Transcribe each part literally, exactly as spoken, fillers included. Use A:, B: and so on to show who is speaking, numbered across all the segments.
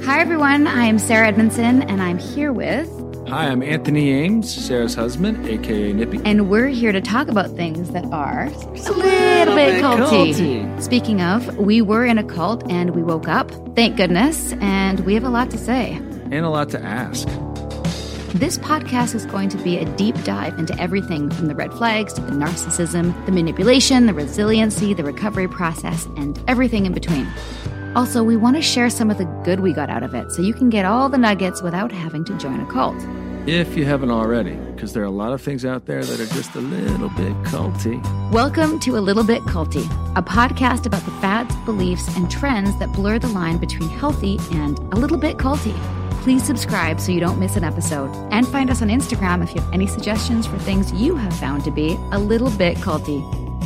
A: Hi, everyone. I am Sarah Edmondson, and I'm here with...
B: Hi, I'm Anthony Ames, Sarah's husband, a k a. Nippy.
A: And we're here to talk about things that are a little, little bit culty. culty. Speaking of, we were in a cult, and we woke up. Thank goodness. And we have a lot to say.
B: And a lot to ask.
A: This podcast is going to be a deep dive into everything from the red flags to the narcissism, the manipulation, the resiliency, the recovery process, and everything in between. Also, we want to share some of the good we got out of it so you can get all the nuggets without having to join a cult.
B: If you haven't already, because there are a lot of things out there that are just a little bit culty.
A: Welcome to A Little Bit Culty, a podcast about the fads, beliefs, and trends that blur the line between healthy and a little bit culty. Please subscribe so you don't miss an episode. And find us on Instagram if you have any suggestions for things you have found to be a little bit culty.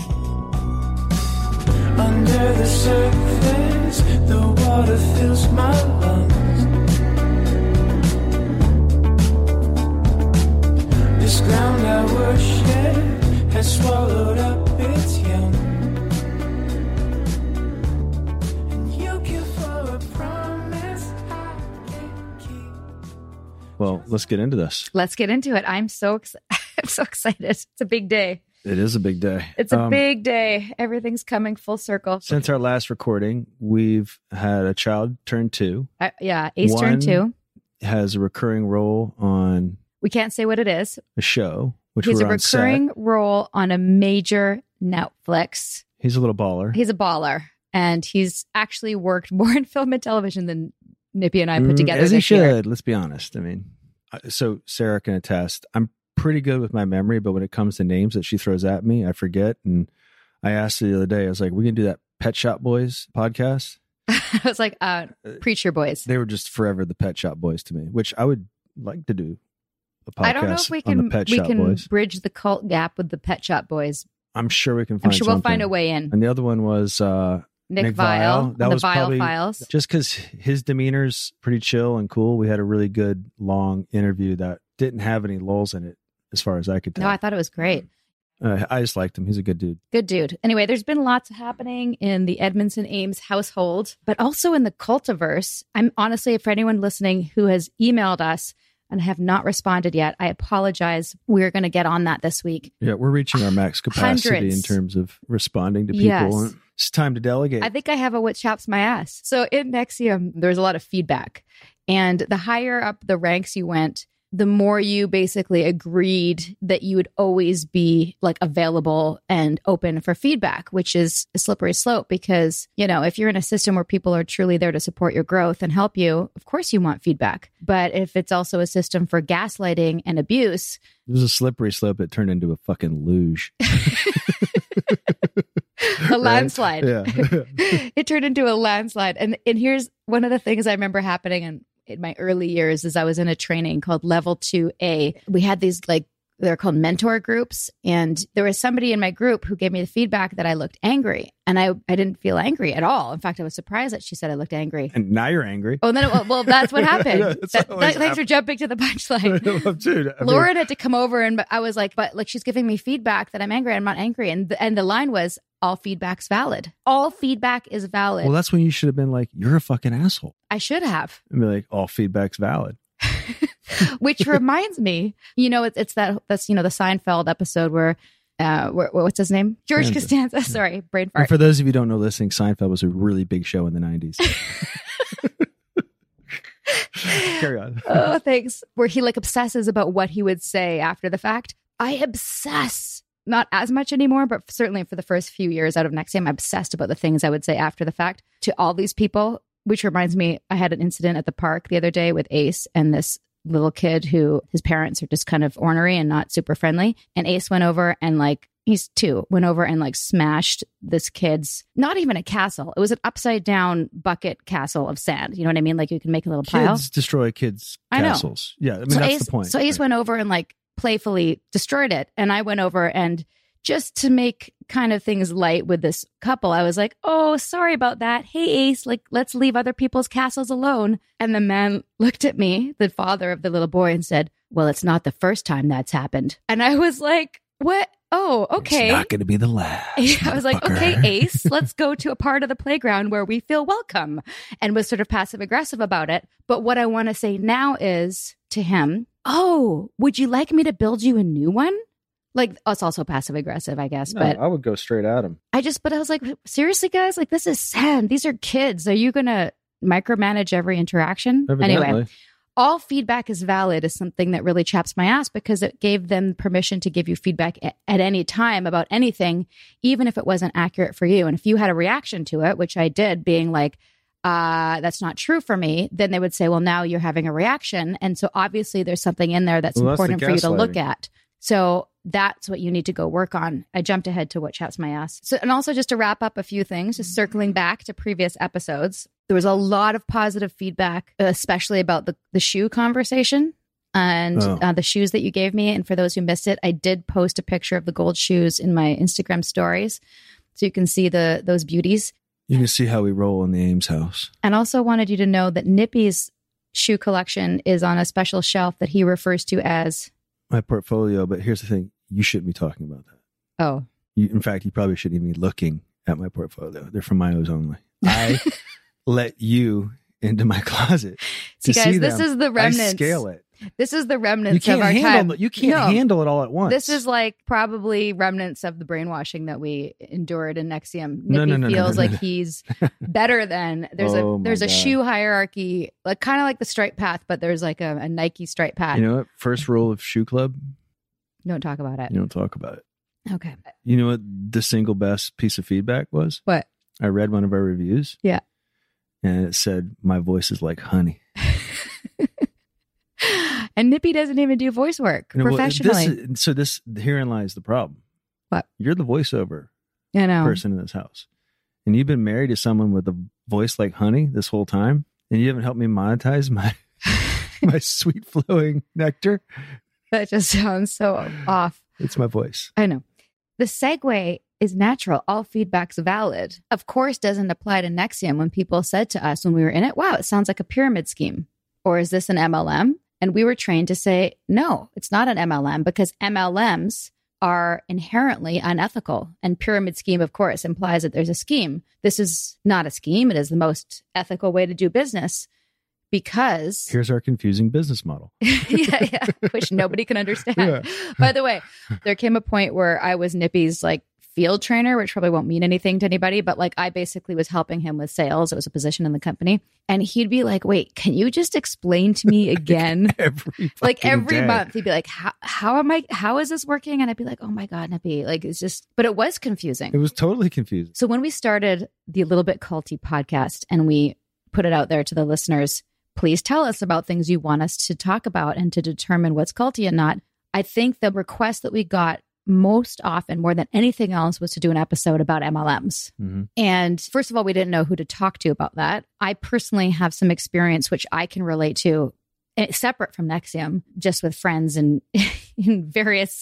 C: Under the surface, the water fills my lungs. This ground I worship has swallowed up its young. And you give for a promise I can't keep.
B: Well, let's get into this.
A: Let's get into it. I'm so ex- I'm so excited. It's a big day.
B: It is a big day.
A: It's a
B: um,
A: big day. Everything's coming full circle.
B: Since our last recording, we've had a child turn two.
A: Uh, yeah, Ace
B: One
A: turned two.
B: Has a recurring role on
A: We can't say what it is.
B: a show, which
A: He's
B: we're
A: a
B: on set.
A: recurring role on a major Netflix.
B: He's a little baller.
A: He's a baller. And he's actually worked more in film and television than Nippy and I put
B: Mm,
A: together
B: As he
A: this year.
B: should. Let's be honest. I mean, I- so Sarah can attest. I'm pretty good with my memory, but when it comes to names that she throws at me, I forget. And I asked her the other day, I was like, we can do that Pet Shop Boys podcast.
A: I was like, uh, Preacher Boys.
B: They were just forever the Pet Shop Boys to me, which I would like to do a podcast
A: I don't know if we
B: on
A: can
B: the Pet
A: we
B: Shop
A: can
B: Boys.
A: bridge the cult gap with the Pet Shop Boys.
B: I'm sure we can
A: I'm
B: find
A: sure we'll
B: something.
A: find a way in.
B: And the other one was uh,
A: Nick,
B: Nick
A: Vile,
B: Vile. That
A: on the
B: was
A: Vile
B: probably-
A: Files.
B: just because his demeanor's pretty chill and cool. We had a really good long interview that didn't have any lulls in it, as far as I could tell.
A: No, I thought it was great.
B: Uh, I just liked him. He's a good dude.
A: Good dude. Anyway, there's been lots happening in the Edmondson Ames household, but also in the cultiverse. I'm honestly, for anyone listening who has emailed us and have not responded yet, I apologize. We're going to get on that this week.
B: Yeah, we're reaching our max capacity
A: Hundreds.
B: in terms of responding to people.
A: Yes.
B: It's time to delegate.
A: I think I have a what chaps my ass. So in Nexium, there's a lot of feedback. And the higher up the ranks you went, the more you basically agreed that you would always be like available and open for feedback, which is a slippery slope because, you know, if you're in a system where people are truly there to support your growth and help you, of course you want feedback. But if it's also a system for gaslighting and abuse,
B: it was a slippery slope that turned into a fucking luge.
A: a landslide.
B: Yeah.
A: It turned into a landslide. And and here's one of the things I remember happening in, in my early years is I was in a training called Level two A. We had these like, they're called mentor groups. And there was somebody in my group who gave me the feedback that I looked angry. And I, I didn't feel angry at all. In fact, I was surprised that she said I looked angry.
B: And now you're angry.
A: Oh, and then, it, well, well, that's what happened.
B: Yeah, it's
A: That-
B: always
A: that- thanks for jumping to the punchline.
B: Dude, I mean,
A: Lauren had to come over and I was like, but like, she's giving me feedback that I'm angry. I'm not angry. And the, and the line was, all feedback's valid. All feedback is valid.
B: well, that's when you should have been like, you're a fucking asshole.
A: I should have.
B: And be like, all feedback's valid.
A: Which reminds me, you know, it's, it's that, that's, you know, the Seinfeld episode where, uh, where, what's his name? George
B: Costanza.
A: Costanza. Sorry, brain
B: And
A: fart.
B: for those of you who don't know listening, Seinfeld was a really big show in the nineties. Carry on.
A: Oh, thanks. Where he like obsesses about what he would say after the fact. I obsess. Not as much anymore, but certainly for the first few years out of Nexium, I obsessed about the things I would say after the fact to all these people, which reminds me, I had an incident at the park the other day with Ace and this little kid who his parents are just kind of ornery and not super friendly. And Ace went over and like, he's two, went over and like smashed this kid's, not even a castle. It was an upside down bucket castle of sand. You know what I mean? Like you can make a little pile.
B: Kids destroy kids'
A: I know.
B: castles. Yeah, I mean,
A: so
B: that's
A: Ace,
B: the point.
A: So Ace
B: Right.
A: went over and like playfully destroyed it. And I went over and just to make kind of things light with this couple, I was like, oh, sorry about that. Hey, Ace, like, let's leave other people's castles alone. And the man looked at me, the father of the little boy, and said, well, it's not the first time that's happened. And I was like, what? oh, okay.
B: It's not going to be the last.
A: I was like,
B: motherfucker.
A: okay, Ace, let's go to a part of the playground where we feel welcome, and was sort of passive aggressive about it. But what I want to say now is to him, oh, would you like me to build you a new one? Like, oh, it's also passive aggressive, I guess.
B: No,
A: but
B: I would go straight at him.
A: I just, but I was like, seriously, guys, like, this is sad. These are kids. Are you going to micromanage every interaction?
B: Evidently.
A: Anyway, all feedback is valid is something that really chaps my ass, because it gave them permission to give you feedback at, at any time about anything, even if it wasn't accurate for you. And if you had a reaction to it, which I did, being like, uh, that's not true for me, then they would say, well, now you're having a reaction. And so obviously there's something in there that's
B: Well, that's the
A: important for you to look
B: gaslighting.
A: at. So that's what you need to go work on. I jumped ahead to what chaps my ass. So, and also just to wrap up a few things, just circling back to previous episodes, there was a lot of positive feedback, especially about the, the shoe conversation and
B: Oh.
A: uh, the shoes that you gave me. And for those who missed it, I did post a picture of the gold shoes in my Instagram stories, so you can see the those beauties.
B: You can see how we roll in the Ames house.
A: And also wanted you to know that Nippy's shoe collection is on a special shelf that he refers to as,
B: My portfolio, but here's the thing. You shouldn't be talking about that.
A: oh,
B: You, in fact, you probably shouldn't even be looking at my portfolio. They're from my eyes only. I let you into my closet
A: see,
B: to
A: guys,
B: see
A: this
B: them.
A: is the remnants.
B: I scale it.
A: This is the
B: You
A: remnants
B: can't
A: of our
B: handle
A: time.
B: it. You can't
A: No.
B: handle it all at once.
A: This is like probably remnants of the brainwashing that we endured in Nexium. Nippy
B: No, no, no, no,
A: feels
B: no, no,
A: like
B: no.
A: he's better than there's
B: Oh,
A: a
B: my
A: there's a
B: God.
A: shoe hierarchy, like kind of like the stripe path, but there's like a, a Nike stripe path.
B: You know what? First rule of Shoe Club,
A: Don't talk about it.
B: you don't talk about it.
A: Okay.
B: You know what the single best piece of feedback was?
A: What?
B: I read one of our reviews.
A: Yeah.
B: And it said, my voice is like honey.
A: And Nippy doesn't even do voice work
B: You know, well,
A: professionally.
B: this is- so this, herein lies the problem.
A: What?
B: You're the voiceover
A: I know.
B: person in this house. And you've been married to someone with a voice like honey this whole time. And you haven't helped me monetize my, my sweet flowing nectar.
A: That just sounds so off.
B: It's my voice.
A: I know. The segue is natural. All feedback's valid. Of course, doesn't apply to Nexium when people said to us when we were in it, wow, it sounds like a pyramid scheme. Or is this an M L M? And we were trained to say, no, it's not an M L M, because M L Ms are inherently unethical. And pyramid scheme, of course, implies that there's a scheme. This is not a scheme. It is the most ethical way to do business, because
B: Here's our confusing business model.
A: yeah, yeah, which nobody can understand.
B: Yeah.
A: By the way, there came a point where I was Nippy's like field trainer, which probably won't mean anything to anybody, but like I basically was helping him with sales. It was a position in the company. And he'd be like, wait, can you just explain to me again?
B: Every
A: Like
B: fucking
A: every
B: day.
A: month he'd be like, how, how am I, how is this working? And I'd be like, oh my God, Nippy. Like it's just, but it was confusing.
B: It was totally confusing.
A: So when we started the Little Bit Culty podcast and we put it out there to the listeners, please tell us about things you want us to talk about and to determine what's culty and not. I think the request that we got most often, more than anything else, was to do an episode about M L Ms.
B: Mm-hmm.
A: And first of all, we didn't know who to talk to about that. I personally have some experience, which I can relate to, eh, separate from Nexium, just with friends and in various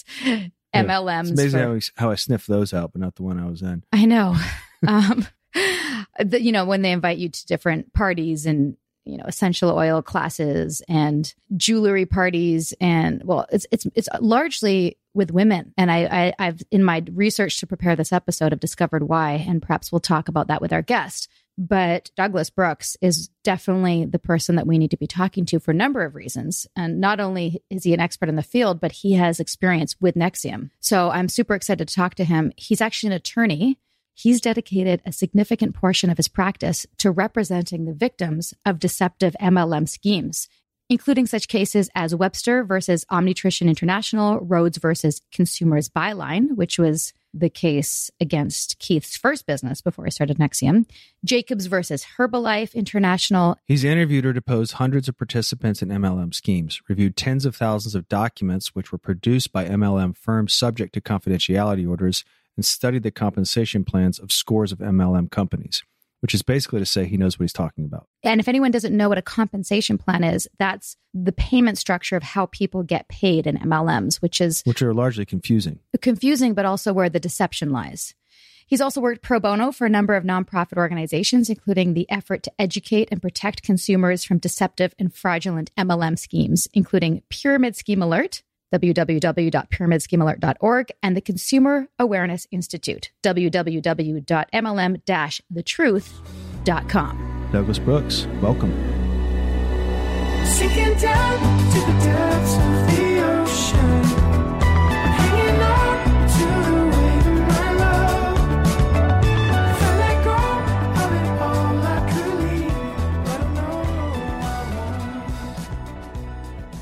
A: M L Ms.
B: It's amazing
A: for-
B: how, we, how I sniffed those out, but not the one I was in.
A: I know. um, the, you know, when they invite you to different parties and, you know, essential oil classes and jewelry parties. And well, it's, it's, it's largely with women. And I, I, I've, in my research to prepare this episode, I've discovered why, and perhaps we'll talk about that with our guest. But Douglas Brooks is definitely the person that we need to be talking to for a number of reasons. And not only is he an expert in the field, but he has experience with Nexium. So I'm super excited to talk to him. He's actually an attorney. He's dedicated a significant portion of his practice to representing the victims of deceptive M L M schemes, including such cases as Webster versus Omnitrition International, Rhodes versus Consumers Byline, which was the case against Keith's first business before he started Nexium, Jacobs versus Herbalife International.
B: He's interviewed or deposed hundreds of participants in M L M schemes, reviewed tens of thousands of documents which were produced by M L M firms subject to confidentiality orders, and studied the compensation plans of scores of M L M companies, which is basically to say he knows what he's talking about.
A: And if anyone doesn't know what a compensation plan is, that's the payment structure of how people get paid in M L Ms, which is
B: Which are largely confusing.
A: confusing, but also where the deception lies. He's also worked pro bono for a number of nonprofit organizations, including the effort to educate and protect consumers from deceptive and fraudulent M L M schemes, including Pyramid Scheme Alert, w w w dot pyramid scheme alert dot org, and the Consumer Awareness Institute, w w w dot m l m dash the truth dot com.
B: Douglas Brooks, welcome.
C: Sinking down to the depths of the ocean, hanging on to the weight of my love. If I let go of it all, I could leave, but I know I won't.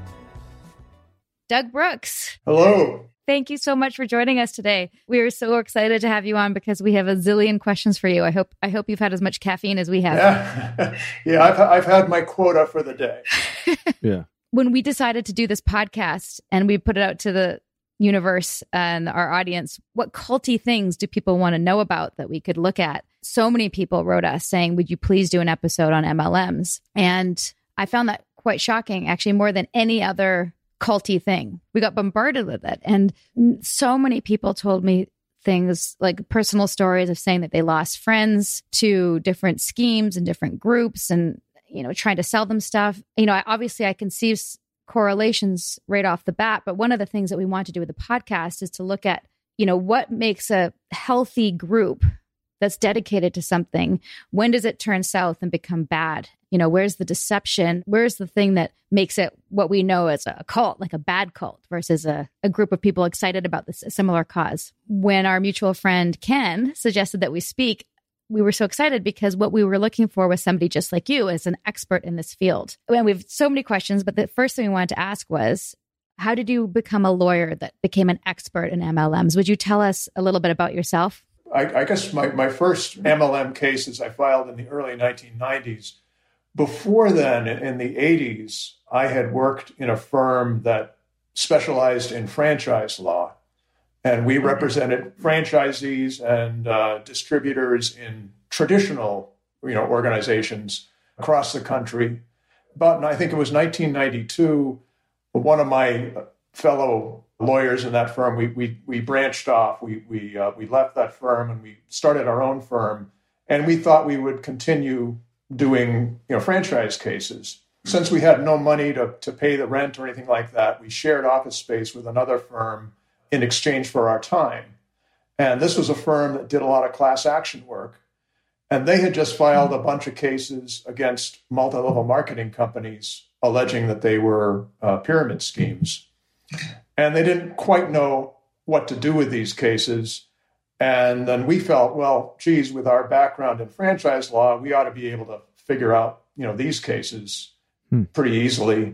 A: Doug Brooks,
D: Hello.
A: thank you so much for joining us today. We are so excited to have you on because we have a zillion questions for you. I hope I hope you've had as much caffeine as we have.
D: Yeah, yeah I've, I've had my quota for the day.
B: Yeah.
A: When we decided to do this podcast and we put it out to the universe and our audience, what culty things do people want to know about that we could look at? So many people wrote us saying, would you please do an episode on M L Ms? And I found that quite shocking, actually, more than any other culty thing. We got bombarded with it. And so many people told me things like personal stories of saying that they lost friends to different schemes and different groups and, you know, trying to sell them stuff. You know, I, obviously I can see s- correlations right off the bat, but one of the things that we want to do with the podcast is to look at, you know, what makes a healthy group that's dedicated to something. When does it turn south and become bad? You know, where's the deception? Where's the thing that makes it what we know as a cult, like a bad cult versus a, a group of people excited about this a similar cause? When our mutual friend Ken suggested that we speak, we were so excited because what we were looking for was somebody just like you as an expert in this field. And we have so many questions, but the first thing we wanted to ask was, how did you become a lawyer that became an expert in M L Ms? Would you tell us a little bit about yourself?
D: I, I guess my, my first M L M cases I filed in the early nineteen nineties. Before then, in the eighties, I had worked in a firm that specialized in franchise law. And we represented franchisees and uh, distributors in traditional, you know, organizations across the country. But I think it was nineteen ninety-two, one of my fellow lawyers in that firm, we we we branched off. We we uh, we left that firm and we started our own firm. And we thought we would continue doing, you know, franchise cases. Since we had no money to, to pay the rent or anything like that, we shared office space with another firm in exchange for our time. And this was a firm that did a lot of class action work. And they had just filed a bunch of cases against multi-level marketing companies alleging that they were uh, pyramid schemes. And they didn't quite know what to do with these cases. And then we felt, well, geez, with our background in franchise law, we ought to be able to figure out, you know, these cases hmm. pretty easily.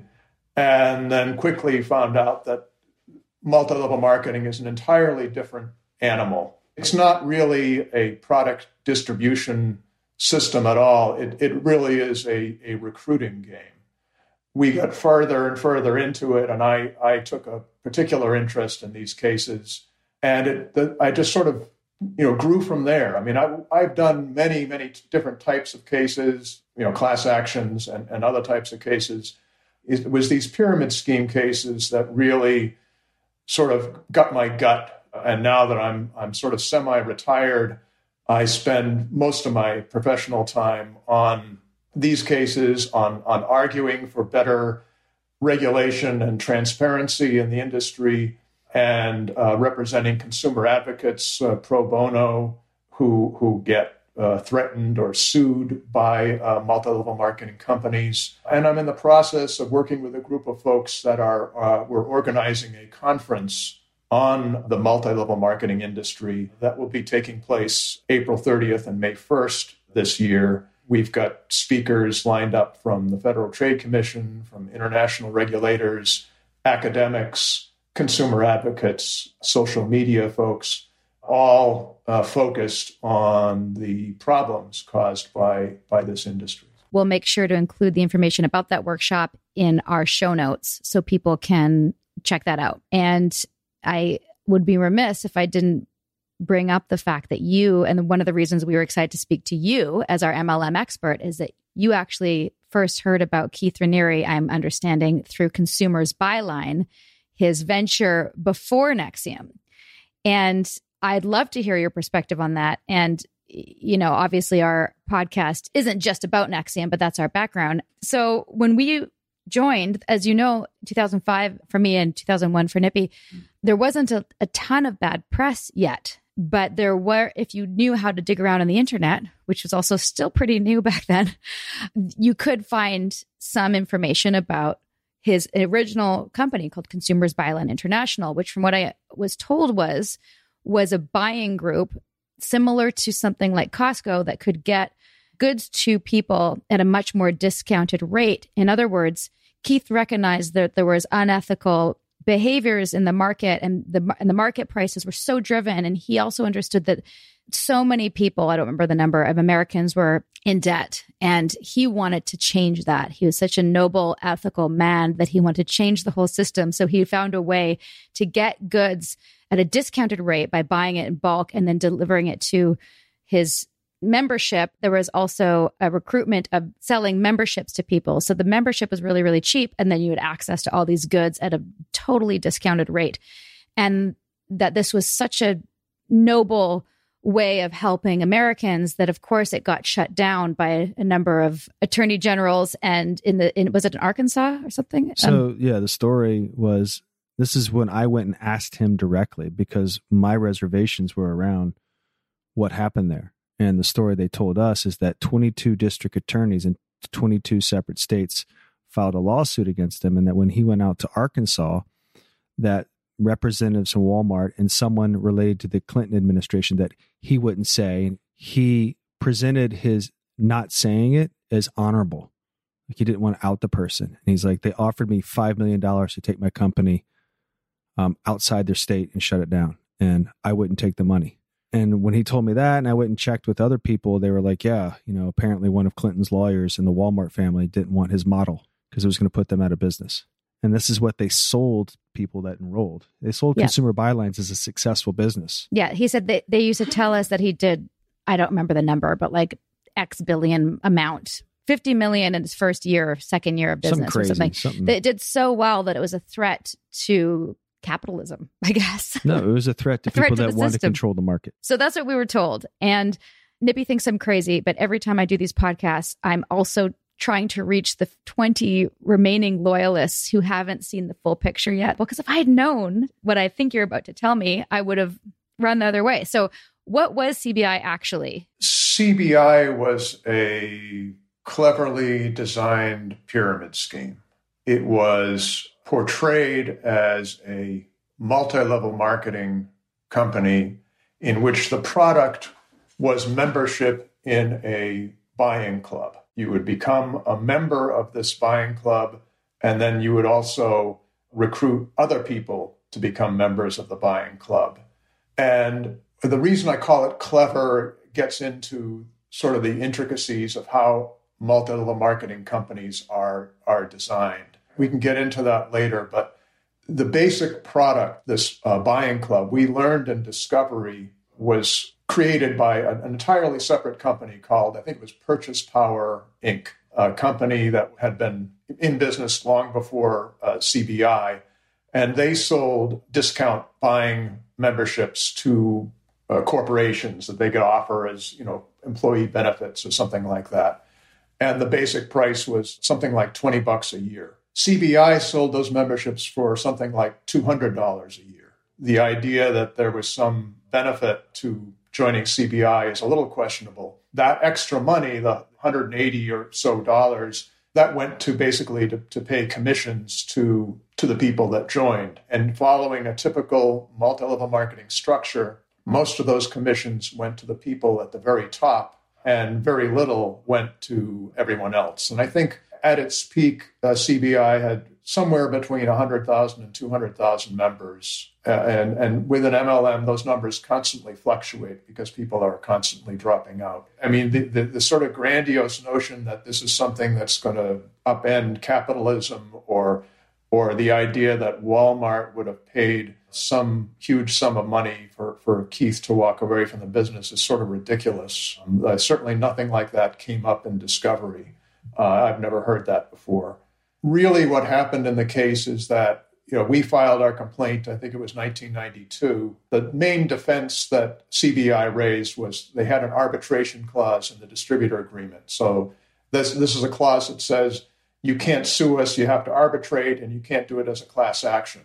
D: And then quickly found out that multi-level marketing is an entirely different animal. It's not really a product distribution system at all. It, it really is a, a recruiting game. We got further and further into it, and I, I took a particular interest in these cases. And it, the, I just sort of, you know, grew from there. I mean, I, I've done many, many different types of cases, you know, class actions and, and other types of cases. It was these pyramid scheme cases that really sort of got my gut. And now that I'm I'm sort of semi-retired, I spend most of my professional time on these cases, on, on arguing for better regulation and transparency in the industry, and uh, representing consumer advocates uh, pro bono who who get uh, threatened or sued by uh, multi-level marketing companies. And I'm in the process of working with a group of folks that are uh, we're organizing a conference on the multi-level marketing industry that will be taking place April thirtieth and May first this year. We've got speakers lined up from the Federal Trade Commission, from international regulators, academics, consumer advocates, social media folks, all uh, focused on the problems caused by, by this industry.
A: We'll make sure to include the information about that workshop in our show notes so people can check that out. And I would be remiss if I didn't bring up the fact that you, and one of the reasons we were excited to speak to you as our M L M expert, is that you actually first heard about Keith Raniere, I'm understanding, through Consumers Byline, his venture before N X I V M. And I'd love to hear your perspective on that. And, you know, obviously our podcast isn't just about N X I V M, but that's our background. So when we joined, as you know, two thousand five for me and two thousand one for Nippy, there wasn't a, a ton of bad press yet. But there were, if you knew how to dig around on the internet, which was also still pretty new back then, you could find some information about his original company called Consumers Buyline International, which from what I was told was, was a buying group similar to something like Costco that could get goods to people at a much more discounted rate. In other words, Keith recognized that there was unethical behaviors in the market, and the and the market prices were so driven. And he also understood that so many people, I don't remember the number of Americans, were in debt, and he wanted to change that. He was such a noble, ethical man that he wanted to change the whole system. So he found a way to get goods at a discounted rate by buying it in bulk and then delivering it to his membership. There was also a recruitment of selling memberships to people. So the membership was really, really cheap. And then you had access to all these goods at a totally discounted rate. And that this was such a noble way of helping Americans that, of course, it got shut down by a number of attorney generals. And in the, in, was it in Arkansas or something?
B: So,
A: um,
B: yeah, the story was, this is when I went and asked him directly because my reservations were around what happened there. And the story they told us is that twenty-two district attorneys in twenty-two separate states filed a lawsuit against him. And that when he went out to Arkansas, that representatives from Walmart and someone related to the Clinton administration that he wouldn't say, he presented his not saying it as honorable. Like he didn't want to out the person. And he's like, they offered me five million dollars to take my company um, outside their state and shut it down. And I wouldn't take the money. And when he told me that, and I went and checked with other people, they were like, yeah, you know, apparently one of Clinton's lawyers in the Walmart family didn't want his model because it was going to put them out of business. And this is what they sold people that enrolled. They sold
A: Yeah.
B: Consumer Bylines as a successful business.
A: Yeah, he said that they used to tell us that he did, I don't remember the number, but like X billion amount, fifty million in his first year, second year of business
B: Something crazy.
A: or something.
B: Something.
A: That it did so well that it was a threat to capitalism, I guess.
B: No, it was a threat to
A: A threat
B: people
A: to
B: that
A: the
B: wanted to
A: system.
B: control the market.
A: So that's what we were told. And Nippy thinks I'm crazy, but every time I do these podcasts, I'm also trying to reach the twenty remaining loyalists who haven't seen the full picture yet. Because if I had known what I think you're about to tell me, I would have run the other way. So what was C B I actually?
D: C B I was a cleverly designed pyramid scheme. It was portrayed as a multi-level marketing company in which the product was membership in a buying club. You would become a member of this buying club, and then you would also recruit other people to become members of the buying club. And the reason I call it clever gets into sort of the intricacies of how multi-level marketing companies are, are designed. We can get into that later, but the basic product, this uh, buying club, we learned in Discovery was created by an entirely separate company called, I think it was Purchase Power Incorporated, a company that had been in business long before uh, C B I. And they sold discount buying memberships to uh, corporations that they could offer as, you know, employee benefits or something like that. And the basic price was something like twenty bucks a year. C B I sold those memberships for something like two hundred dollars a year. The idea that there was some benefit to joining C B I is a little questionable. That extra money, the one hundred eighty or so dollars, that went to basically to, to pay commissions to, to the people that joined. And following a typical multi-level marketing structure, most of those commissions went to the people at the very top, and very little went to everyone else. And I think at its peak, uh, C B I had somewhere between one hundred thousand and two hundred thousand members. Uh, and, and with an M L M, those numbers constantly fluctuate because people are constantly dropping out. I mean, the, the, the sort of grandiose notion that this is something that's going to upend capitalism, or, or the idea that Walmart would have paid some huge sum of money for, for Keith to walk away from the business is sort of ridiculous. Um, uh, certainly nothing like that came up in Discovery. Uh, I've never heard that before. Really, what happened in the case is that, you know, we filed our complaint, I think it was nineteen ninety-two. The main defense that C B I raised was they had an arbitration clause in the distributor agreement. So this, this is a clause that says you can't sue us, you have to arbitrate, and you can't do it as a class action.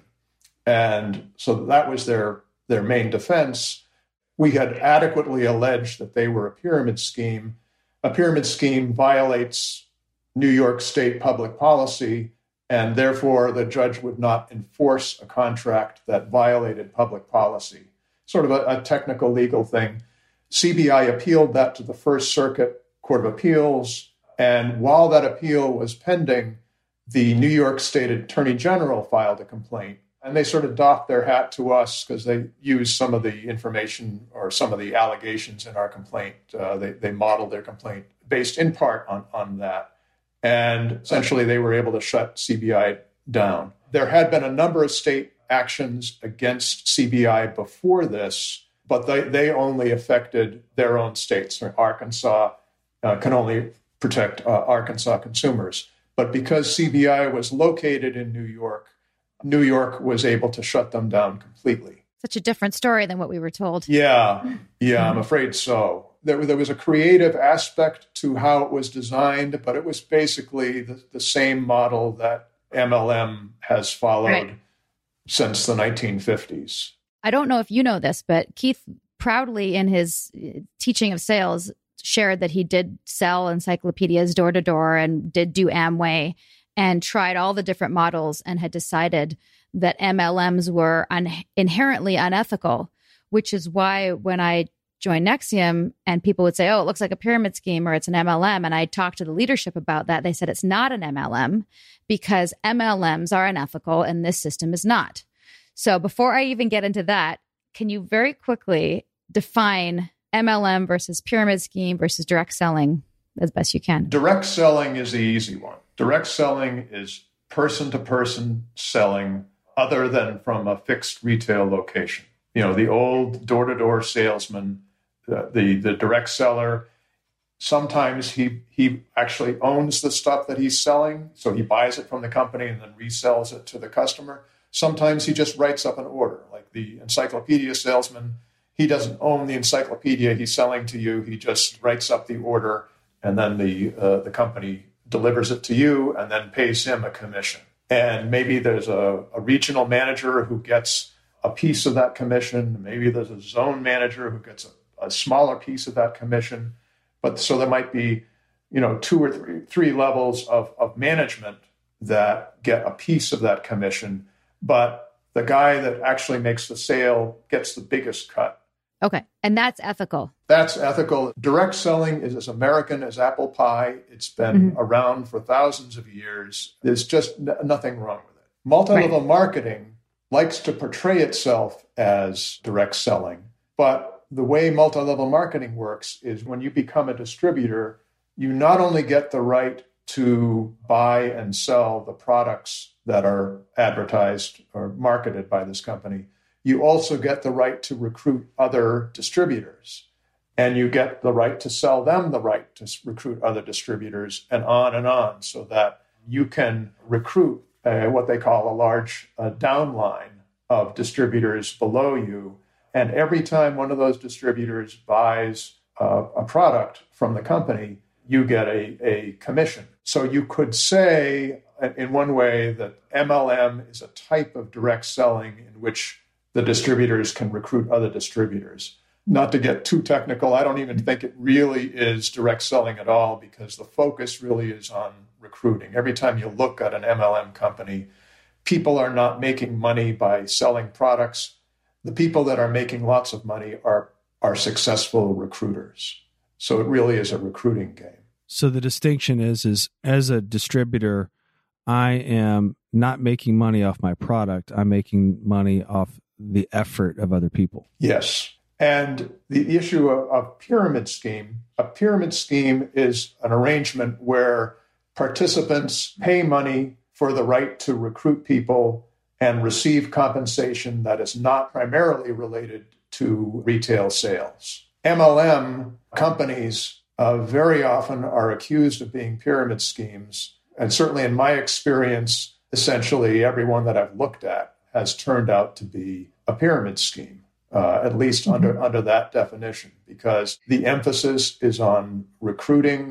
D: And so that was their, their main defense. We had adequately alleged that they were a pyramid scheme. A pyramid scheme violates New York state public policy, and therefore the judge would not enforce a contract that violated public policy. Sort of a, a technical legal thing. C B I appealed that to the First Circuit Court of Appeals, and while that appeal was pending, the New York State Attorney General filed a complaint. And they sort of doffed their hat to us because they used some of the information or some of the allegations in our complaint. Uh, they, they modeled their complaint based in part on, on that. And essentially, they were able to shut C B I down. There had been a number of state actions against C B I before this, but they, they only affected their own states. Arkansas uh, can only protect uh, Arkansas consumers. But because C B I was located in New York, New York was able to shut them down completely.
A: Such a different story than what we were told.
D: Yeah, yeah, I'm afraid so. There, there was a creative aspect to how it was designed, but it was basically the, the same model that M L M has followed right. since the nineteen fifties.
A: I don't know if you know this, but Keith proudly in his teaching of sales shared that he did sell encyclopedias door to door and did do Amway and tried all the different models and had decided that M L Ms were un- inherently unethical, which is why when I joined Nexium and people would say, oh, it looks like a pyramid scheme or it's an M L M. And I talked to the leadership about that. They said it's not an M L M because M L Ms are unethical and this system is not. So before I even get into that, can you very quickly define M L M versus pyramid scheme versus direct selling as best you can?
D: Direct selling is the easy one. Direct selling is person-to-person selling other than from a fixed retail location. You know, the old door-to-door salesman, the, the, the direct seller, sometimes he he actually owns the stuff that he's selling, so he buys it from the company and then resells it to the customer. Sometimes he just writes up an order, like the encyclopedia salesman. He doesn't own the encyclopedia he's selling to you. He just writes up the order, and then the uh, the company delivers it to you and then pays him a commission. And maybe there's a, a regional manager who gets a piece of that commission. Maybe there's a zone manager who gets a, a smaller piece of that commission. But so there might be, you know, two or three, three levels of, of management that get a piece of that commission. But the guy that actually makes the sale gets the biggest cut.
A: Okay. And that's ethical.
D: That's ethical. Direct selling is as American as apple pie. It's been mm-hmm. around for thousands of years. There's just n- nothing wrong with it. Multi-level right. marketing likes to portray itself as direct selling. But the way multi-level marketing works is when you become a distributor, you not only get the right to buy and sell the products that are advertised or marketed by this company, you also get the right to recruit other distributors, and you get the right to sell them the right to recruit other distributors, and on and on, so that you can recruit uh, what they call a large uh, downline of distributors below you. And every time one of those distributors buys uh, a product from the company, you get a, a commission. So you could say in one way that M L M is a type of direct selling in which the distributors can recruit other distributors. Not to get too technical, I don't even think it really is direct selling at all because the focus really is on recruiting. Every time you look at an M L M company, people are not making money by selling products. The people that are making lots of money are, are successful recruiters. So it really is a recruiting game.
B: So the distinction is, is as a distributor, I am not making money off my product. I'm making money off the effort of other people.
D: Yes. And the issue of, of pyramid scheme, a pyramid scheme is an arrangement where participants pay money for the right to recruit people and receive compensation that is not primarily related to retail sales. M L M companies uh, very often are accused of being pyramid schemes. And certainly in my experience, essentially everyone that I've looked at has turned out to be a pyramid scheme, uh, at least mm-hmm. under, under that definition, because the emphasis is on recruiting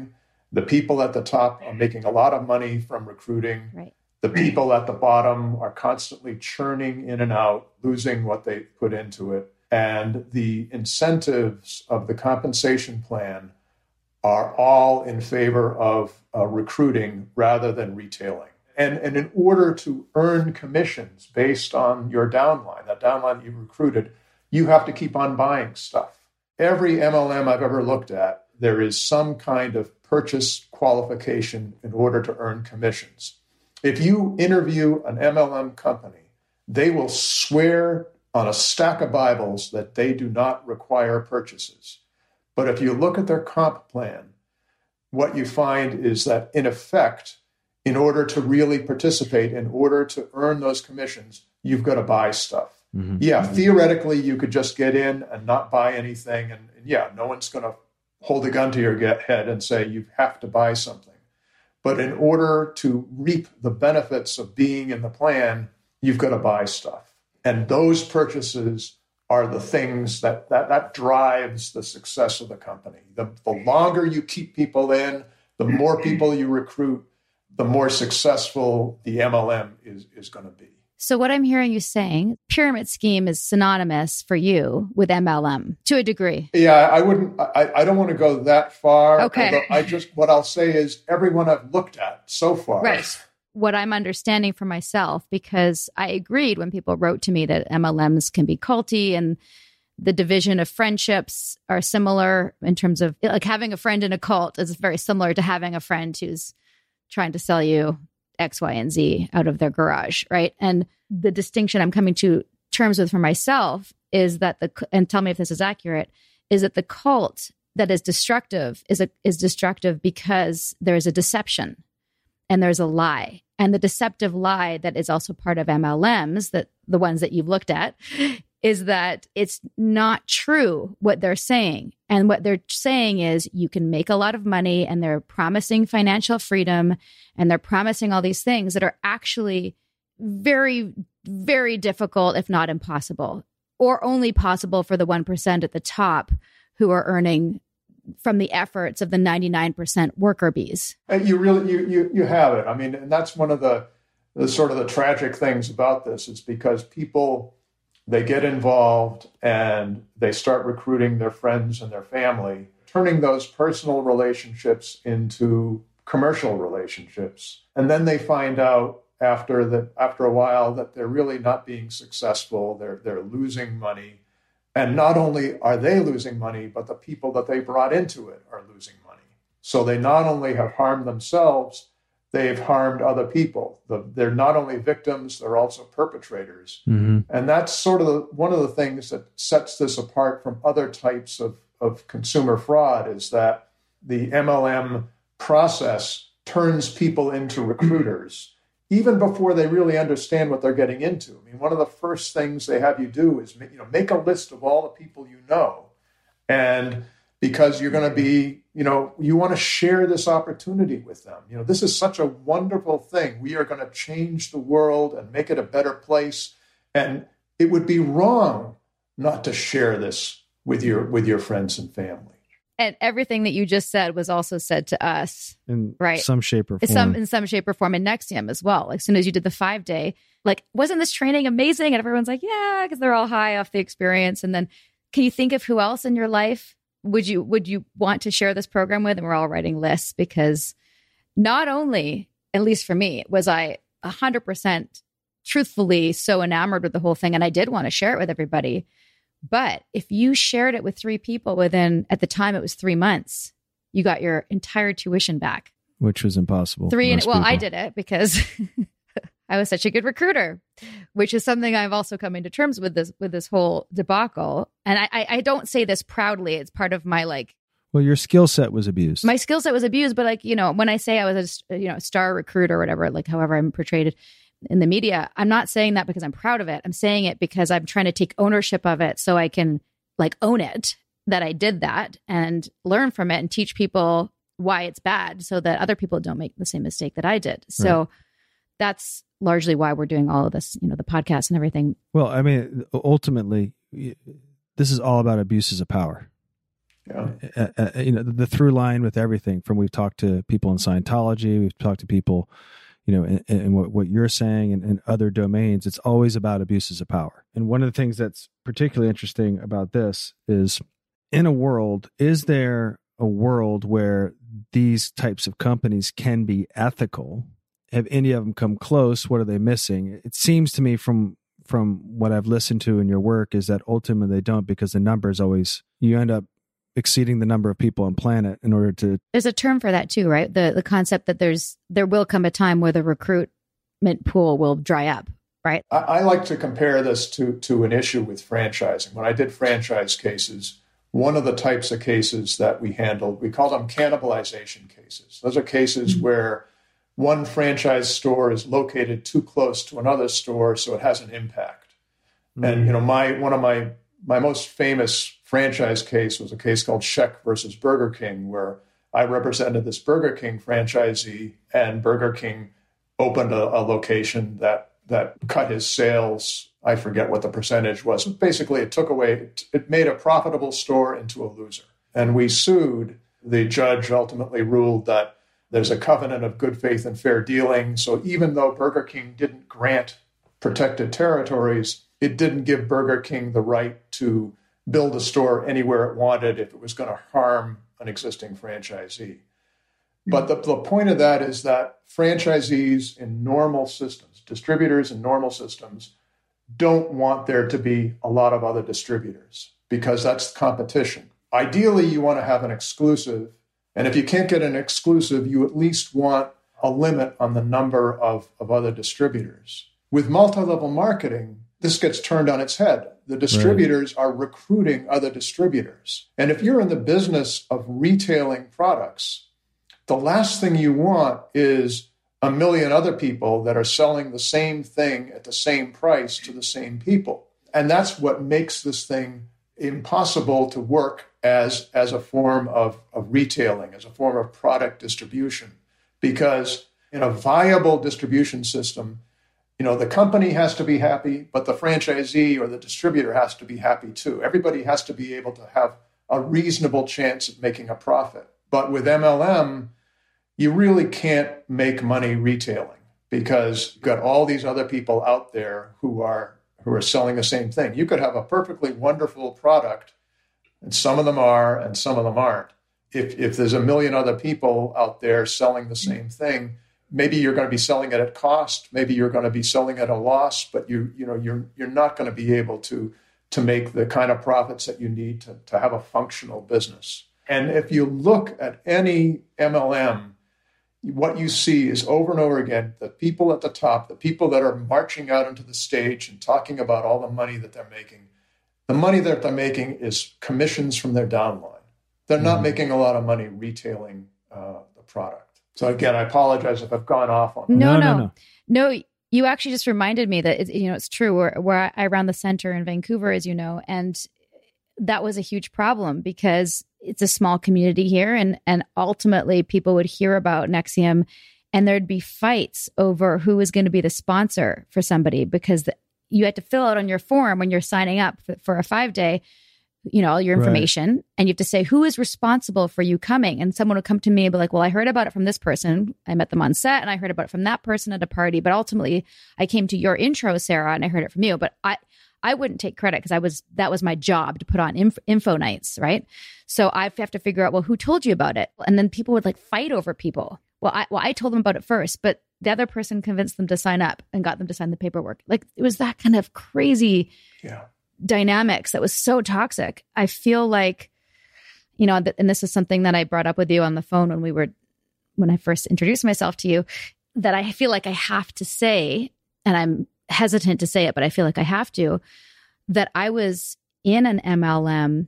D: The people at the top are making a lot of money from recruiting.
A: Right.
D: The people at the bottom are constantly churning in and out, losing what they put into it. And the incentives of the compensation plan are all in favor of uh, recruiting rather than retailing. And, and in order to earn commissions based on your downline, that downline that you recruited, you have to keep on buying stuff. Every M L M I've ever looked at, there is some kind of purchase qualification in order to earn commissions. If you interview an M L M company, they will swear on a stack of Bibles that they do not require purchases. But if you look at their comp plan, what you find is that, in effect, in order to really participate, in order to earn those commissions, you've got to buy stuff. Mm-hmm. Yeah, theoretically, you could just get in and not buy anything. And, and yeah, no one's going to hold a gun to your head and say you have to buy something. But in order to reap the benefits of being in the plan, you've got to buy stuff. And those purchases are the things that, that, that drives the success of the company. The, the longer you keep people in, the more people you recruit, the more successful the M L M is, is going to be.
A: So what I'm hearing you saying, pyramid scheme is synonymous for you with M L M to a degree.
D: Yeah, I wouldn't, I, I don't want to go that far.
A: Okay.
D: I just, what I'll say is everyone I've looked at so far.
A: Right. What I'm understanding for myself, because I agreed when people wrote to me that M L Ms can be culty and the division of friendships are similar in terms of like having a friend in a cult is very similar to having a friend who's trying to sell you X, Y, and Z out of their garage, right? And the distinction I'm coming to terms with for myself is that the, and tell me if this is accurate, is that the cult that is destructive is a, is destructive because there is a deception and there's a lie. And the deceptive lie that is also part of M L Ms, that the ones that you've looked at, is that it's not true what they're saying. And what they're saying is you can make a lot of money, and they're promising financial freedom, and they're promising all these things that are actually very, very difficult, if not impossible, or only possible for the one percent at the top who are earning from the efforts of the ninety-nine percent worker bees.
D: And you really, you, you, you have it. I mean, and that's one of the, the sort of the tragic things about this is because people, they get involved and they start recruiting their friends and their family, turning those personal relationships into commercial relationships. And then they find out after that, after a while that they're really not being successful. They're, they're losing money. And not only are they losing money, but the people that they brought into it are losing money. So they not only have harmed themselves, they've harmed other people. The, they're not only victims, they're also perpetrators. Mm-hmm. And that's sort of the, one of the things that sets this apart from other types of, of consumer fraud is that the M L M process turns people into recruiters even before they really understand what they're getting into. I mean, one of the first things they have you do is you know, make a list of all the people you know. And because you're going to be, you know, you want to share this opportunity with them. You know, this is such a wonderful thing. We are going to change the world and make it a better place. And it would be wrong not to share this with your with your friends and family.
A: And everything that you just said was also said to us,
B: in
A: right?
B: some shape or form.
A: Some, in some shape or form in Nexium as well. Like, as soon as you did the five day, like, wasn't this training amazing? And everyone's like, yeah, because they're all high off the experience. And then can you think of who else in your life would you would you want to share this program with? And we're all writing lists because not only, at least for me, was I one hundred percent truthfully so enamored with the whole thing, and I did want to share it with everybody. But if you shared it with three people within, at the time it was three months, you got your entire tuition back.
B: Which was impossible.
A: Three, and, well,
B: people.
A: I did it because I was such a good recruiter, which is something I've also come into terms with this with this whole debacle. And I, I, I don't say this proudly. It's part of my like.
B: Well, your skill set was abused.
A: My skill set was abused, but like, you know, when I say I was a you know star recruiter or whatever, like however I'm portrayed in the media, I'm not saying that because I'm proud of it. I'm saying it because I'm trying to take ownership of it so I can like own it, that I did that and learn from it and teach people why it's bad so that other people don't make the same mistake that I did. So right. That's largely why we're doing all of this, you know, the podcast and everything.
B: Well, I mean, ultimately, this is all about abuses of power.
D: Yeah.
B: Uh, uh, you know, the, the through line with everything from we've talked to people in Scientology, we've talked to people, you know, in, in what, what you're saying and, and other domains, it's always about abuses of power. And one of the things that's particularly interesting about this is in a world, is there a world where these types of companies can be ethical? Have any of them come close? What are they missing? It seems to me from from what I've listened to in your work is that ultimately they don't, because the numbers always, you end up exceeding the number of people on planet in order to.
A: There's a term for that too, right? The the concept that there's there will come a time where the recruitment pool will dry up, right?
D: I, I like to compare this to to an issue with franchising. When I did franchise cases, one of the types of cases that we handled, we call them cannibalization cases. Those are cases mm-hmm. where one franchise store is located too close to another store, so it has an impact. Mm-hmm. And you know, my one of my my most famous franchise case was a case called Sheck versus Burger King, where I represented this Burger King franchisee, and Burger King opened a, a location that that cut his sales. I forget what the percentage was. Basically, it took away, it made a profitable store into a loser. And we sued. The judge ultimately ruled that there's a covenant of good faith and fair dealing. So even though Burger King didn't grant protected territories, it didn't give Burger King the right to build a store anywhere it wanted if it was going to harm an existing franchisee. But the, the point of that is that franchisees in normal systems, distributors in normal systems, don't want there to be a lot of other distributors because that's competition. Ideally, you want to have an exclusive. And if you can't get an exclusive, you at least want a limit on the number of, of other distributors. With multi-level marketing, this gets turned on its head. The distributors right. are recruiting other distributors. And if you're in the business of retailing products, the last thing you want is a million other people that are selling the same thing at the same price to the same people. And that's what makes this thing impossible to work as, as a form of, of retailing, as a form of product distribution. Because in a viable distribution system, you know, the company has to be happy, but the franchisee or the distributor has to be happy too. Everybody has to be able to have a reasonable chance of making a profit. But with M L M, you really can't make money retailing because you've got all these other people out there who are who are selling the same thing. You could have a perfectly wonderful product, and some of them are, and some of them aren't. If if there's a million other people out there selling the same thing, maybe you're going to be selling it at cost, maybe you're going to be selling at a loss, but you you know you're you're not going to be able to to make the kind of profits that you need to, to have a functional business. And if you look at any M L M, what you see is over and over again, the people at the top, the people that are marching out onto the stage and talking about all the money that they're making, the money that they're making is commissions from their downline. They're not mm-hmm. making a lot of money retailing uh, the product. So again, I apologize if I've gone off on that.
A: No,
B: no,
A: no,
B: no.
A: No, you actually just reminded me that, it, you know, it's true. Where, where I ran the center in Vancouver, as you know, and that was a huge problem because it's a small community here. And, and ultimately people would hear about N X I V M and there'd be fights over who was going to be the sponsor for somebody because the, you had to fill out on your form when you're signing up for, for a five day, you know, all your information. Right. And you have to say, who is responsible for you coming? And someone would come to me and be like, well, I heard about it from this person. I met them on set and I heard about it from that person at a party. But ultimately I came to your intro, Sarah, and I heard it from you. But I, I wouldn't take credit because I was, that was my job to put on inf- info nights. Right. So I have to figure out, well, who told you about it? And then people would like fight over people. Well, I, well, I told them about it first, but the other person convinced them to sign up and got them to sign the paperwork. Like it was that kind of crazy
D: yeah.
A: dynamics that was so toxic. I feel like, you know, and this is something that I brought up with you on the phone when we were, when I first introduced myself to you, that I feel like I have to say, and I'm hesitant to say it, but I feel like I have to, that I was in an M L M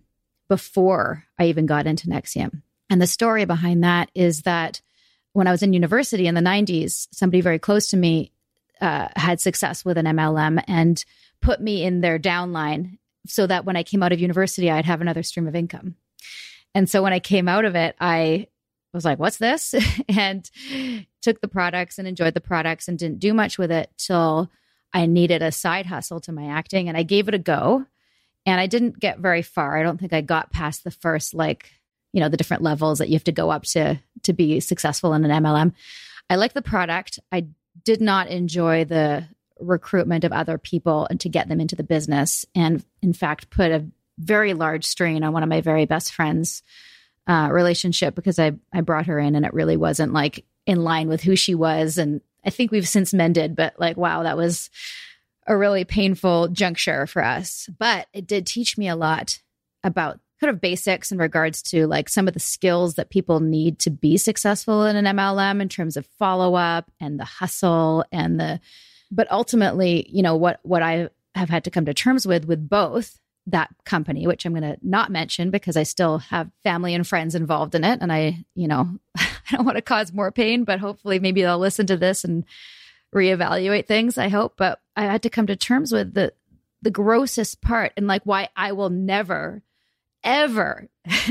A: before I even got into N X I V M. And the story behind that is that when I was in university in the nineties, somebody very close to me uh, had success with an M L M and put me in their downline so that when I came out of university, I'd have another stream of income. And so when I came out of it, I was like, what's this? And took the products and enjoyed the products and didn't do much with it till I needed a side hustle to my acting. And I gave it a go and I didn't get very far. I don't think I got past the first like you know, the different levels that you have to go up to to be successful in an M L M. I like the product. I did not enjoy the recruitment of other people and to get them into the business. And in fact, put a very large strain on one of my very best friends' uh, relationship because I, I brought her in and it really wasn't like in line with who she was. And I think we've since mended, but like, wow, that was a really painful juncture for us. But it did teach me a lot about kind of basics in regards to like some of the skills that people need to be successful in an M L M in terms of follow-up and the hustle and the, but ultimately, you know, what, what I have had to come to terms with, with both that company, which I'm going to not mention because I still have family and friends involved in it. And I, you know, I don't want to cause more pain, but hopefully maybe they'll listen to this and reevaluate things, I hope. But I had to come to terms with the, the grossest part and like why I will never ever,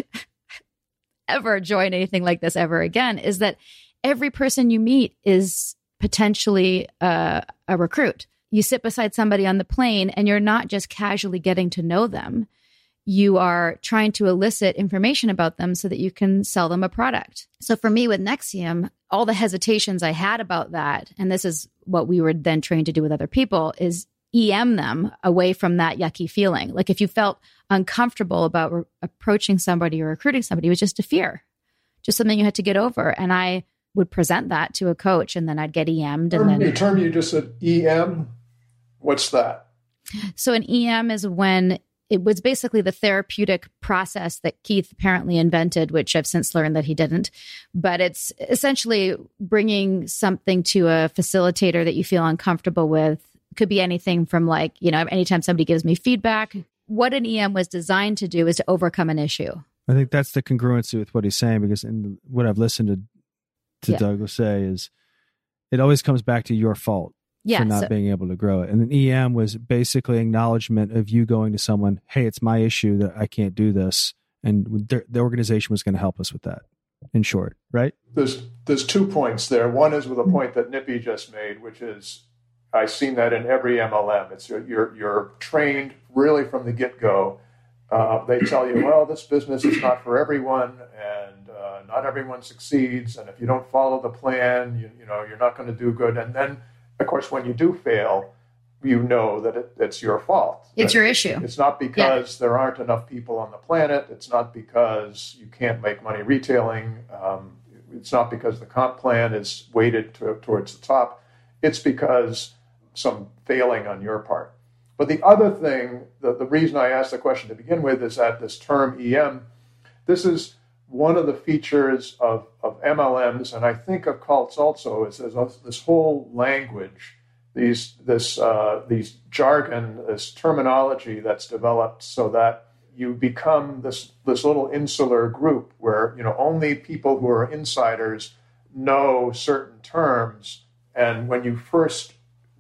A: ever join anything like this ever again is that every person you meet is potentially uh, a recruit. You sit beside somebody on the plane and you're not just casually getting to know them. You are trying to elicit information about them so that you can sell them a product. So for me with N X I V M, all the hesitations I had about that, and this is what we were then trained to do with other people, is E M them away from that yucky feeling. Like if you felt uncomfortable about re- approaching somebody or recruiting somebody, it was just a fear, just something you had to get over. And I would present that to a coach and then I'd get E M'd. And
D: term,
A: then
D: the term you just said, E M, what's that?
A: So an E M is when it was basically the therapeutic process that Keith apparently invented, which I've since learned that he didn't. But it's essentially bringing something to a facilitator that you feel uncomfortable with. Could be anything from like, you know, anytime somebody gives me feedback, what an E M was designed to do is to overcome an issue.
B: I think that's the congruency with what he's saying, because in what I've listened to, to
A: Yeah.
B: Douglas say is it always comes back to your fault
A: Yeah,
B: for not
A: so-
B: being able to grow it. And an E M was basically acknowledgement of you going to someone, hey, it's my issue that I can't do this. And the, the organization was going to help us with that, in short, right?
D: There's there's two points there. One is with a point that Nippy just made, which is I've seen that in every M L M. It's you're you're trained really from the get-go. Uh, they tell you, well, this business is not for everyone, and uh, not everyone succeeds. And if you don't follow the plan, you, you know you're not going to do good. And then, of course, when you do fail, you know that it, it's your fault.
A: It's
D: That
A: your issue.
D: It's not because there aren't enough people on the planet. It's not because you can't make money retailing. Um, it's not because the comp plan is weighted to, towards the top. It's because some failing on your part. But the other thing, the, the reason I asked the question to begin with is that this term E M, this is one of the features of, of M L Ms, and I think of cults also, is there's this whole language, these this uh, these jargon, this terminology that's developed so that you become this this little insular group where you know only people who are insiders know certain terms, and when you first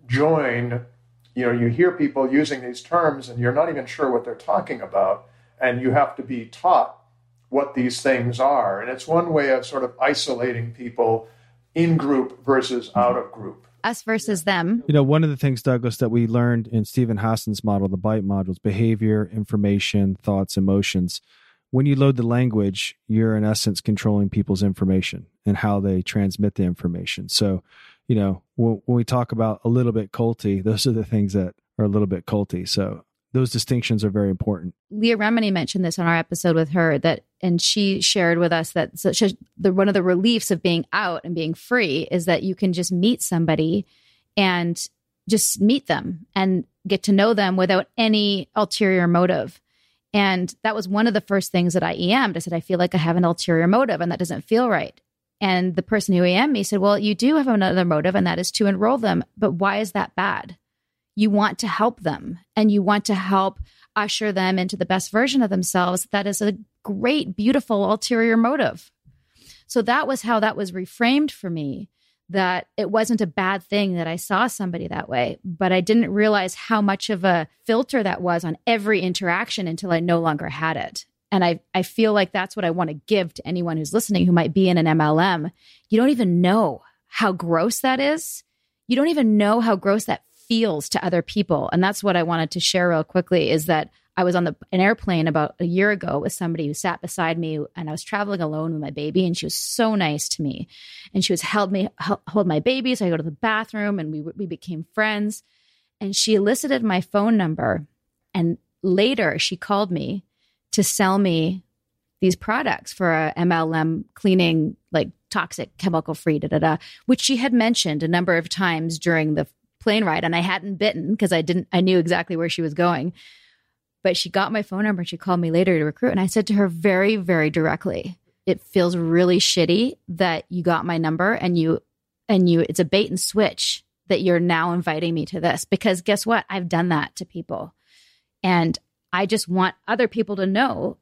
D: join, you know, you hear people using these terms and you're not even sure what they're talking about, and you have to be taught what these things are. And it's one way of sort of isolating people in group versus out of group.
A: Us versus them.
B: You know, one of the things, Douglas, that we learned in Stephen Hassan's model, the BITE models, behavior, information, thoughts, emotions. When you load the language, you're in essence controlling people's information and how they transmit the information. So, you know, when, when we talk about a little bit culty, those are the things that are a little bit culty. So those distinctions are very important.
A: Leah Remini mentioned this on our episode with her, that, and she shared with us that so she, the, one of the reliefs of being out and being free is that you can just meet somebody and just meet them and get to know them without any ulterior motive. And that was one of the first things that I E M'd. I said, I feel like I have an ulterior motive and that doesn't feel right. And the person who E M'd me said, well, you do have another motive, and that is to enroll them. But why is that bad? You want to help them and you want to help usher them into the best version of themselves. That is a great, beautiful ulterior motive. So that was how that was reframed for me, that it wasn't a bad thing that I saw somebody that way, but I didn't realize how much of a filter that was on every interaction until I no longer had it. And I, I feel like that's what I want to give to anyone who's listening who might be in an M L M. You don't even know how gross that is. You don't even know how gross that feels to other people. And that's what I wanted to share real quickly, is that I was on the, an airplane about a year ago with somebody who sat beside me, and I was traveling alone with my baby, and she was so nice to me. And she was held me, hold my baby. So I go to the bathroom, and we, we became friends. And she elicited my phone number. And later she called me to sell me these products for a M L M cleaning, like toxic, chemical free, da da da, which she had mentioned a number of times during the plane ride. And I hadn't bitten because I didn't, I knew exactly where she was going. But she got my phone number and she called me later to recruit. And I said to her very, very directly, it feels really shitty that you got my number and you, and you, it's a bait and switch that you're now inviting me to this, because guess what? I've done that to people. And I just want other people to know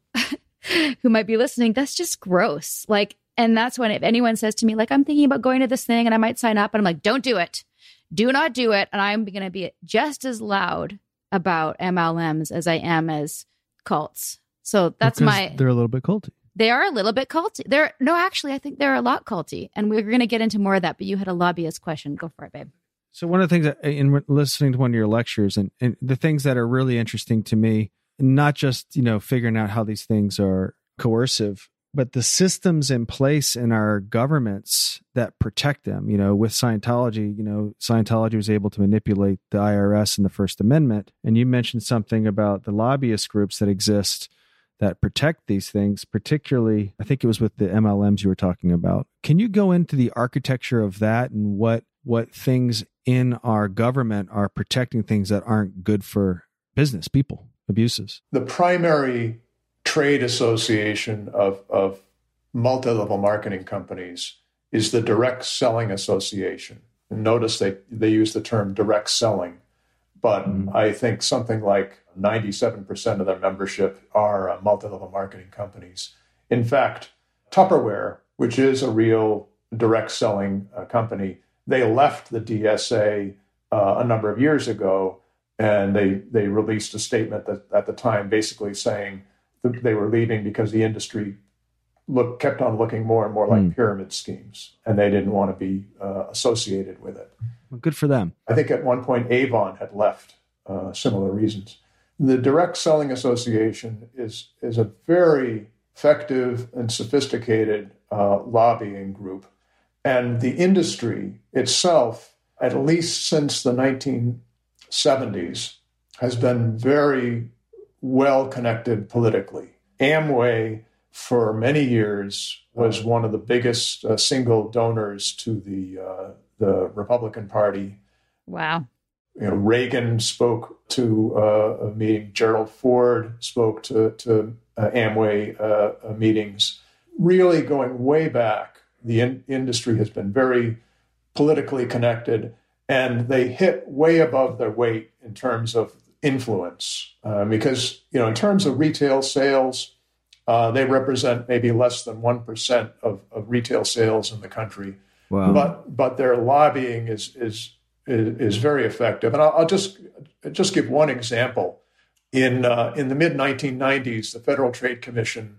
A: who might be listening, that's just gross. Like, and that's when if anyone says to me, like, I'm thinking about going to this thing and I might sign up, and I'm like, don't do it. Do not do it. And I'm going to be just as loud about M L Ms as I am as cults. So that's
B: Because
A: my,
B: they're a little bit culty.
A: they are a little bit culty. They're, no, actually, I think they're a lot culty. And we're going to get into more of that, but you had a lobbyist question. Go for it, babe.
B: So one of the things that, in listening to one of your lectures, and, and the things that are really interesting to me, not just, you know, figuring out how these things are coercive, but the systems in place in our governments that protect them. You know, with Scientology, you know, Scientology was able to manipulate the I R S and the First Amendment. And you mentioned something about the lobbyist groups that exist that protect these things, particularly, I think it was with the M L Ms you were talking about. Can you go into the architecture of that and what what things in our government are protecting things that aren't good for business, people, abuses?
D: The primary trade association of, of multi-level marketing companies is the Direct Selling Association. And notice they, they use the term direct selling, but mm-hmm. I think something like ninety-seven percent of their membership are uh, multi-level marketing companies. In fact, Tupperware, which is a real direct selling uh, company, they left the D S A uh, a number of years ago, and they, they released a statement that at the time basically saying that they were leaving because the industry look, kept on looking more and more like mm. pyramid schemes, and they didn't want to be uh, associated with it.
B: Well, good for them.
D: I think at one point Avon had left uh, similar reasons. The Direct Selling Association is, is a very effective and sophisticated uh, lobbying group. And the industry itself, at least since the nineteen seventies, has been very well connected politically. Amway, for many years, was one of the biggest uh, single donors to the uh, the Republican Party.
A: Wow.
D: You know, Reagan spoke to uh, a meeting. Gerald Ford spoke to, to uh, Amway uh, meetings. Really going way back, the in- industry has been very politically connected, and they hit way above their weight in terms of influence. Uh, because, you know, in terms of retail sales, uh, they represent maybe less than one percent of, of retail sales in the country.
B: Wow.
D: But but their lobbying is is is, is very effective. And I'll, I'll just just give one example. In uh, in the mid nineteen nineties, the Federal Trade Commission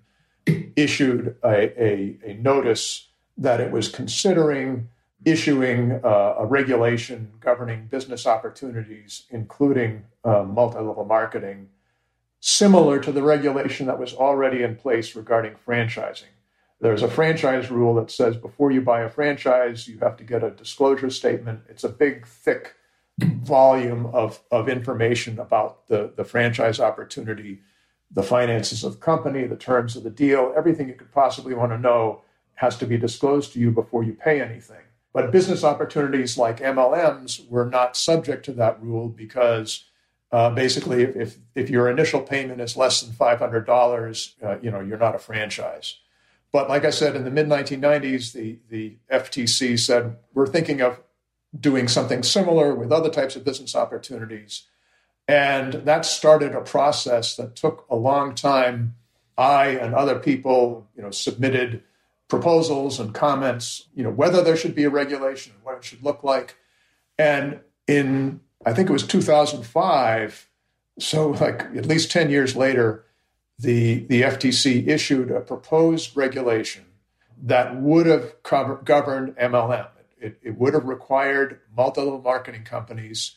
D: issued a, a, a notice that it was considering issuing uh, a regulation governing business opportunities, including uh, multi-level marketing, similar to the regulation that was already in place regarding franchising. There's a franchise rule that says before you buy a franchise, you have to get a disclosure statement. It's a big, thick volume of, of information about the, the franchise opportunity, the finances of the company, the terms of the deal, everything you could possibly want to know has to be disclosed to you before you pay anything. But business opportunities like M L Ms were not subject to that rule because uh, basically if, if your initial payment is less than five hundred dollars, uh, you know, you're not a franchise. But like I said, in the mid nineteen nineties, the, the F T C said, we're thinking of doing something similar with other types of business opportunities. And that started a process that took a long time. I and other people, you know, submitted proposals and comments, you know, whether there should be a regulation, what it should look like. And in, I think it was two thousand five, so like at least ten years later, the, the F T C issued a proposed regulation that would have cover, governed M L M. It, it would have required multi-level marketing companies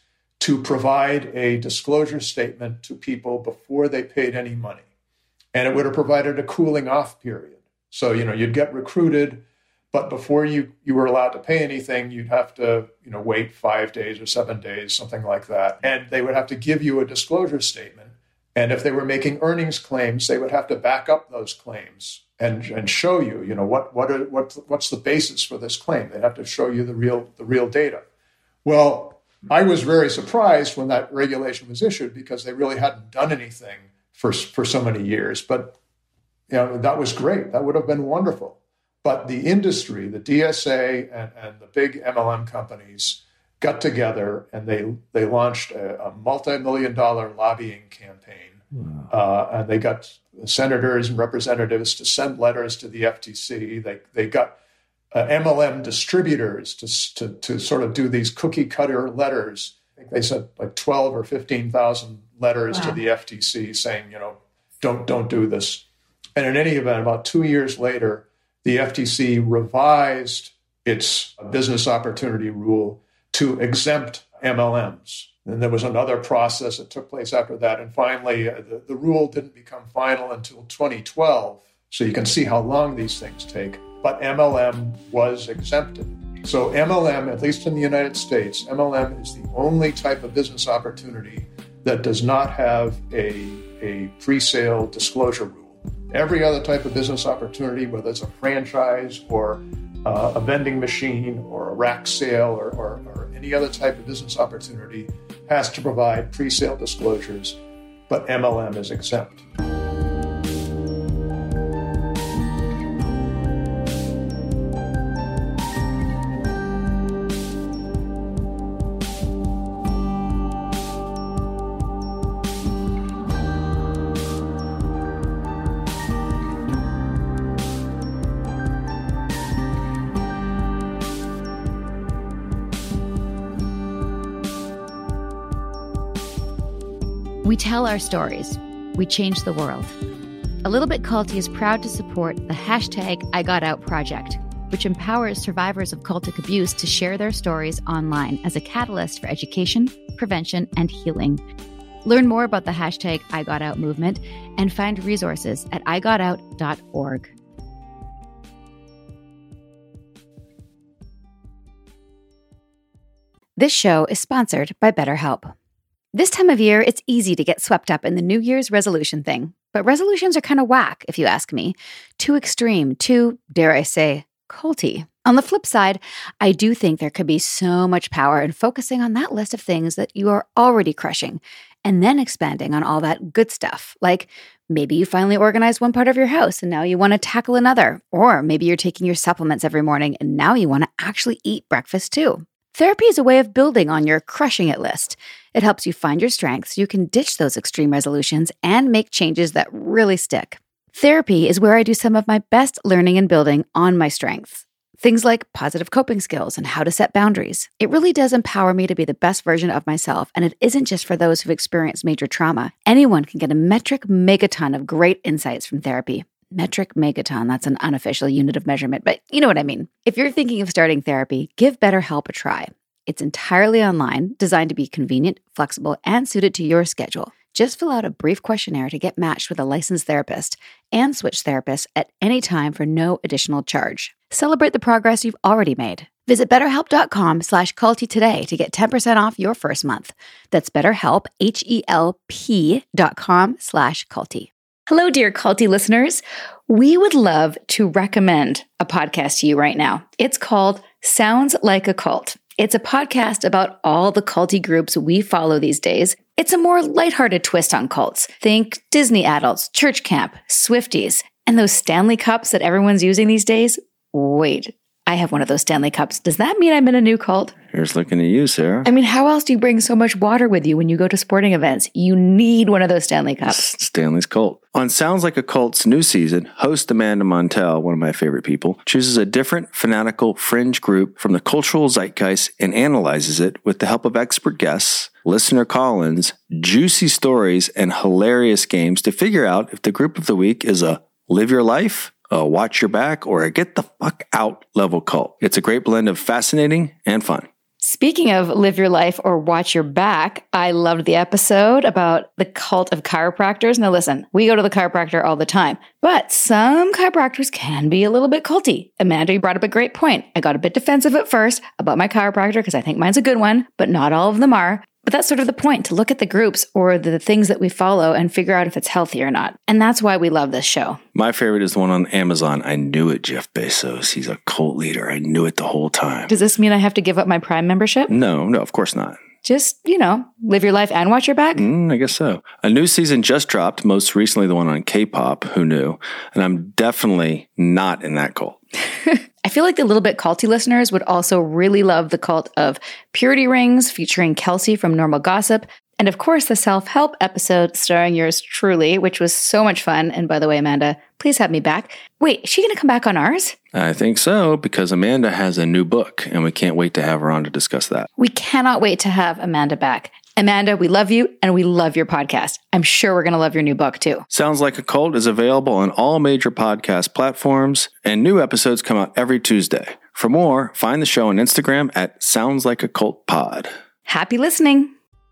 D: to provide a disclosure statement to people before they paid any money. And it would have provided a cooling off period. So, you know, you'd get recruited, but before you, you were allowed to pay anything, you'd have to, you know, wait five days or seven days, something like that. And they would have to give you a disclosure statement. And if they were making earnings claims, they would have to back up those claims and, and show you, you know, what what are, what what's the basis for this claim. They'd have to show you the real the real data. Well, I was very surprised when that regulation was issued because they really hadn't done anything for for so many years. But you know, that was great. That would have been wonderful. But the industry, the D S A and, and the big M L M companies got together and they they launched a, a multi-million dollar lobbying campaign. Wow. Uh, and they got senators and representatives to send letters to the F T C. They they got uh, M L M distributors to, to to sort of do these cookie cutter letters. I think they sent like twelve or fifteen thousand letters wow. to the F T C saying, you know, don't don't do this. And in any event, about two years later, the F T C revised its business opportunity rule to exempt M L Ms. And there was another process that took place after that. And finally, uh, the, the rule didn't become final until twenty twelve. So you can see how long these things take. But M L M was exempted. So M L M, at least in the United States, M L M is the only type of business opportunity that does not have a, a pre-sale disclosure rule. Every other type of business opportunity, whether it's a franchise or uh, a vending machine or a rack sale or, or, or any other type of business opportunity, has to provide pre-sale disclosures, but M L M is exempt.
A: We tell our stories. We change the world. A Little Bit Culty is proud to support the hashtag I Got Out project, which empowers survivors of cultic abuse to share their stories online as a catalyst for education, prevention, and healing. Learn more about the hashtag I Got Out movement and find resources at I got out dot org. This show is sponsored by BetterHelp. This time of year, it's easy to get swept up in the New Year's resolution thing. But resolutions are kind of whack, if you ask me. Too extreme, too, dare I say, culty. On the flip side, I do think there could be so much power in focusing on that list of things that you are already crushing, and then expanding on all that good stuff. Like maybe you finally organized one part of your house and now you want to tackle another. Or maybe you're taking your supplements every morning and now you want to actually eat breakfast too. Therapy is a way of building on your crushing it list. It helps you find your strengths so you can ditch those extreme resolutions and make changes that really stick. Therapy is where I do some of my best learning and building on my strengths. Things like positive coping skills and how to set boundaries. It really does empower me to be the best version of myself, and it isn't just for those who've experienced major trauma. Anyone can get a metric megaton of great insights from therapy. Metric megaton, that's an unofficial unit of measurement, but you know what I mean. If you're thinking of starting therapy, give BetterHelp a try. It's entirely online, designed to be convenient, flexible, and suited to your schedule. Just fill out a brief questionnaire to get matched with a licensed therapist and switch therapists at any time for no additional charge. Celebrate the progress you've already made. Visit betterhelp.com slash culty today to get ten percent off your first month. That's betterhelp, H-E-L-P dot com slash culty. Hello, dear culty listeners. We would love to recommend a podcast to you right now. It's called Sounds Like a Cult. It's a podcast about all the culty groups we follow these days. It's a more lighthearted twist on cults. Think Disney adults, church camp, Swifties, and those Stanley Cups that everyone's using these days. Wait, I have one of those Stanley Cups. Does that mean I'm in a new cult?
E: Here's looking at you, Sarah.
A: I mean, how else do you bring so much water with you when you go to sporting events? You need one of those Stanley Cups.
E: Stanley's Cult. On Sounds Like a Cult's new season, host Amanda Montell, one of my favorite people, chooses a different fanatical fringe group from the cultural zeitgeist and analyzes it with the help of expert guests, listener call-ins, juicy stories, and hilarious games to figure out if the group of the week is a live your life, a watch your back, or a get the fuck out level cult. It's a great blend of fascinating and fun.
A: Speaking of live your life or watch your back, I loved the episode about the cult of chiropractors. Now listen, we go to the chiropractor all the time, but some chiropractors can be a little bit culty. Amanda, you brought up a great point. I got a bit defensive at first about my chiropractor because I think mine's a good one, but not all of them are. But that's sort of the point, to look at the groups or the things that we follow and figure out if it's healthy or not. And that's why we love this show.
E: My favorite is the one on Amazon. I knew it, Jeff Bezos. He's a cult leader. I knew it the whole time.
A: Does this mean I have to give up my Prime membership?
E: No, no, of course not.
A: Just, you know, live your life and watch your back?
E: Mm, I guess so. A new season just dropped, most recently the one on K-pop. Who knew? And I'm definitely not in that cult.
A: I feel like the little bit culty listeners would also really love the cult of Purity Rings featuring Kelsey from Normal Gossip. And of course, the self-help episode starring yours truly, which was so much fun. And by the way, Amanda, please have me back. Wait, is she going to come back on ours?
E: I think so, because Amanda has a new book, and we can't wait to have her on to discuss that.
A: We cannot wait to have Amanda back. Amanda, we love you, and we love your podcast. I'm sure we're going to love your new book, too.
E: Sounds Like a Cult is available on all major podcast platforms, and new episodes come out every Tuesday. For more, find the show on Instagram at Sounds Like a Cult Pod.
A: Happy listening.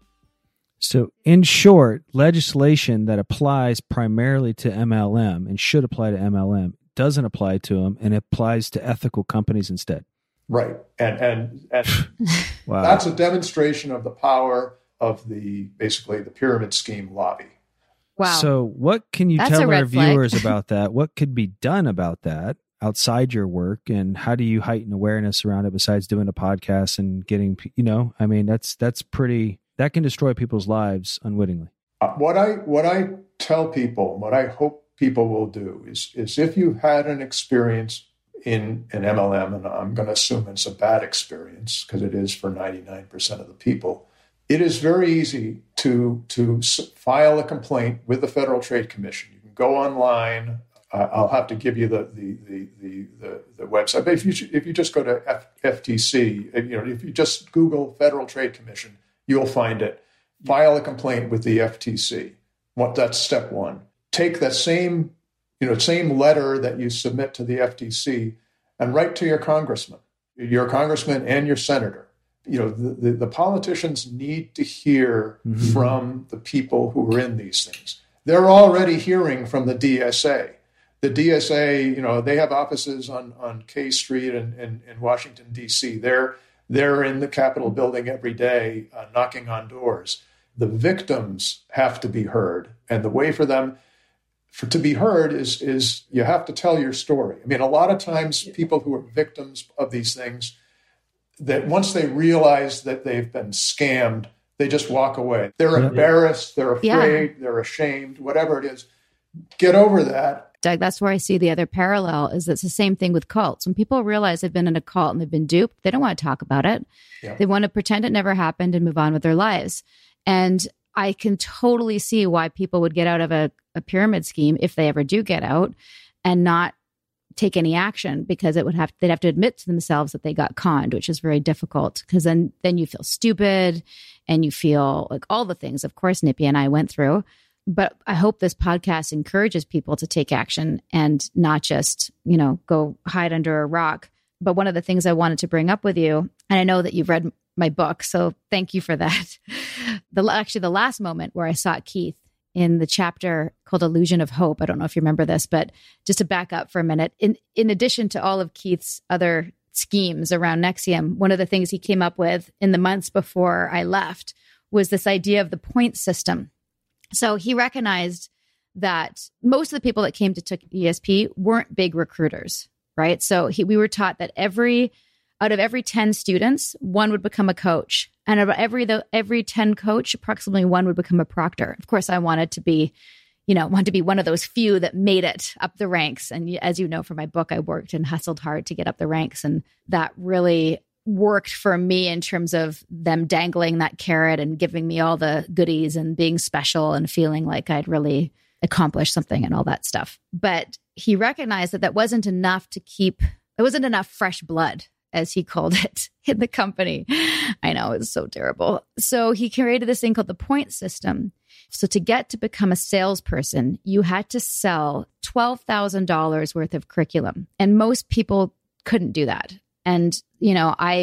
B: So, in short, legislation that applies primarily to M L M and should apply to M L M doesn't apply to them, and it applies to ethical companies instead.
D: Right. And and, and
B: Wow.
D: that's a demonstration of the power of the basically the pyramid scheme lobby.
A: Wow.
B: So, what can you
A: That's
B: tell
A: a
B: our
A: red flag.
B: viewers about that? What could be done about that outside your work, and how do you heighten awareness around it besides doing a podcast and getting, you know, I mean, that's that's pretty. That can destroy people's lives unwittingly.
D: Uh, what I what I tell people, what I hope people will do is is if you've had an experience in an M L M, and I'm going to assume it's a bad experience because it is for ninety-nine percent of the people, it is very easy to to s- file a complaint with the Federal Trade Commission. You can go online. Uh, I'll have to give you the the the the, the, the website. But if you if you just go to F- FTC, you know, if you just Google Federal Trade Commission, you'll find it. File a complaint with the F T C. What that's step one. Take that same, you know, same letter that you submit to the F T C and write to your congressman, your congressman and your senator. You know, the, the, the politicians need to hear
B: Mhm.
D: from the people who are in these things. They're already hearing from the D S A. The D S A, you know, they have offices on, on K Street and in, in Washington, D C. They're They're in the Capitol building every day, uh, knocking on doors. The victims have to be heard. And the way for them for, to be heard is, is you have to tell your story. I mean, a lot of times people who are victims of these things, that once they realize that they've been scammed, they just walk away. They're
B: Yeah.
D: embarrassed, they're afraid,
A: Yeah.
D: they're ashamed, whatever it is. Get over that.
A: Doug, that's where I see the other parallel is it's the same thing with cults. When people realize they've been in a cult and they've been duped, they don't want to talk about it.
D: Yeah.
A: They want to pretend it never happened and move on with their lives. And I can totally see why people would get out of a, a pyramid scheme if they ever do get out and not take any action, because it would have they'd have to admit to themselves that they got conned, which is very difficult, because then then you feel stupid and you feel like all the things, of course, Nippy and I went through. But I hope this podcast encourages people to take action and not just, you know, go hide under a rock. But one of the things I wanted to bring up with you, and I know that you've read my book, so thank you for that. The actually the last moment where I saw Keith in the chapter called Illusion of Hope. I don't know if you remember this, but just to back up for a minute, in in addition to all of Keith's other schemes around N X I V M, one of the things he came up with in the months before I left was this idea of the point system. So he recognized that most of the people that came to took E S P weren't big recruiters, right? So he, we were taught that every out of every ten students, one would become a coach, and out of every the, every ten coach, approximately one would become a proctor. Of course, I wanted to be, you know, wanted to be one of those few that made it up the ranks. And as you know from my book, I worked and hustled hard to get up the ranks, and that really worked for me in terms of them dangling that carrot and giving me all the goodies and being special and feeling like I'd really accomplished something and all that stuff. But he recognized that that wasn't enough to keep, it wasn't enough fresh blood, as he called it, in the company. I know, it's so terrible. So he created this thing called the point system. So to get to become a salesperson, you had to sell twelve thousand dollars worth of curriculum. And most people couldn't do that. And, you know, I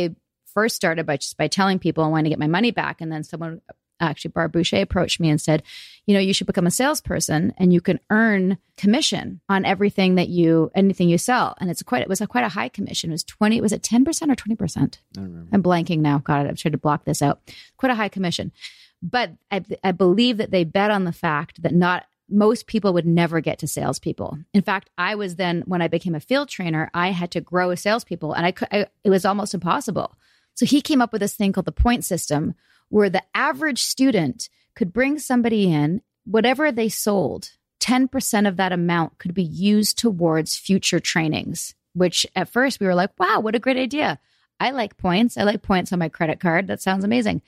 A: first started by just by telling people I wanted to get my money back. And then someone, actually Barb Boucher, approached me and said, you know, you should become a salesperson and you can earn commission on everything that you, anything you sell. And it's quite, it was a quite a high commission. It was twenty, was it ten percent or twenty percent?
B: I don't remember.
A: I'm blanking now. God, I've tried to block this out. Quite a high commission. But I, I believe that they bet on the fact that not most people would never get to salespeople. In fact, I was then, when I became a field trainer, I had to grow salespeople and I could, I, it was almost impossible. So he came up with this thing called the point system, where the average student could bring somebody in, whatever they sold, ten percent of that amount could be used towards future trainings, which at first we were like, wow, what a great idea. I like points. I like points on my credit card. That sounds amazing.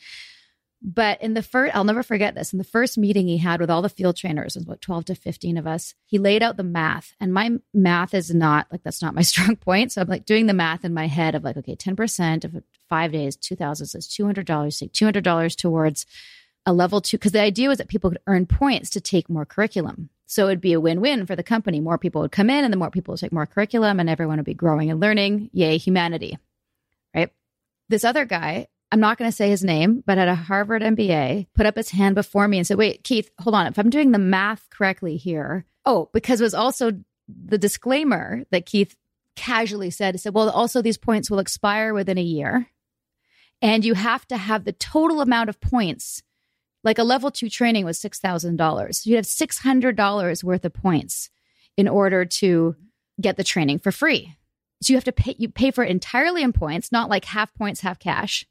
A: But in the first, I'll never forget this. In the first meeting he had with all the field trainers, it was about twelve to fifteen of us, he laid out the math. And my math is not, like, that's not my strong point. So I'm like doing the math in my head of like, okay, ten percent of five days, two thousand, so it's two hundred dollars, take two hundred dollars towards a level two. Because the idea was that people could earn points to take more curriculum. So it'd be a win-win for the company. More people would come in and the more people would take more curriculum and everyone would be growing and learning. Yay, humanity, right? This other guy, I'm not going to say his name, but at a Harvard M B A, put up his hand before me and said, wait, Keith, hold on. If I'm doing the math correctly here. Oh, because it was also the disclaimer that Keith casually said, said, well, also these points will expire within a year. And you have to have the total amount of points. Like a level two training was six thousand dollars. So you have six hundred dollars worth of points in order to get the training for free. So you have to pay, you pay for it entirely in points, not like half points, half cash.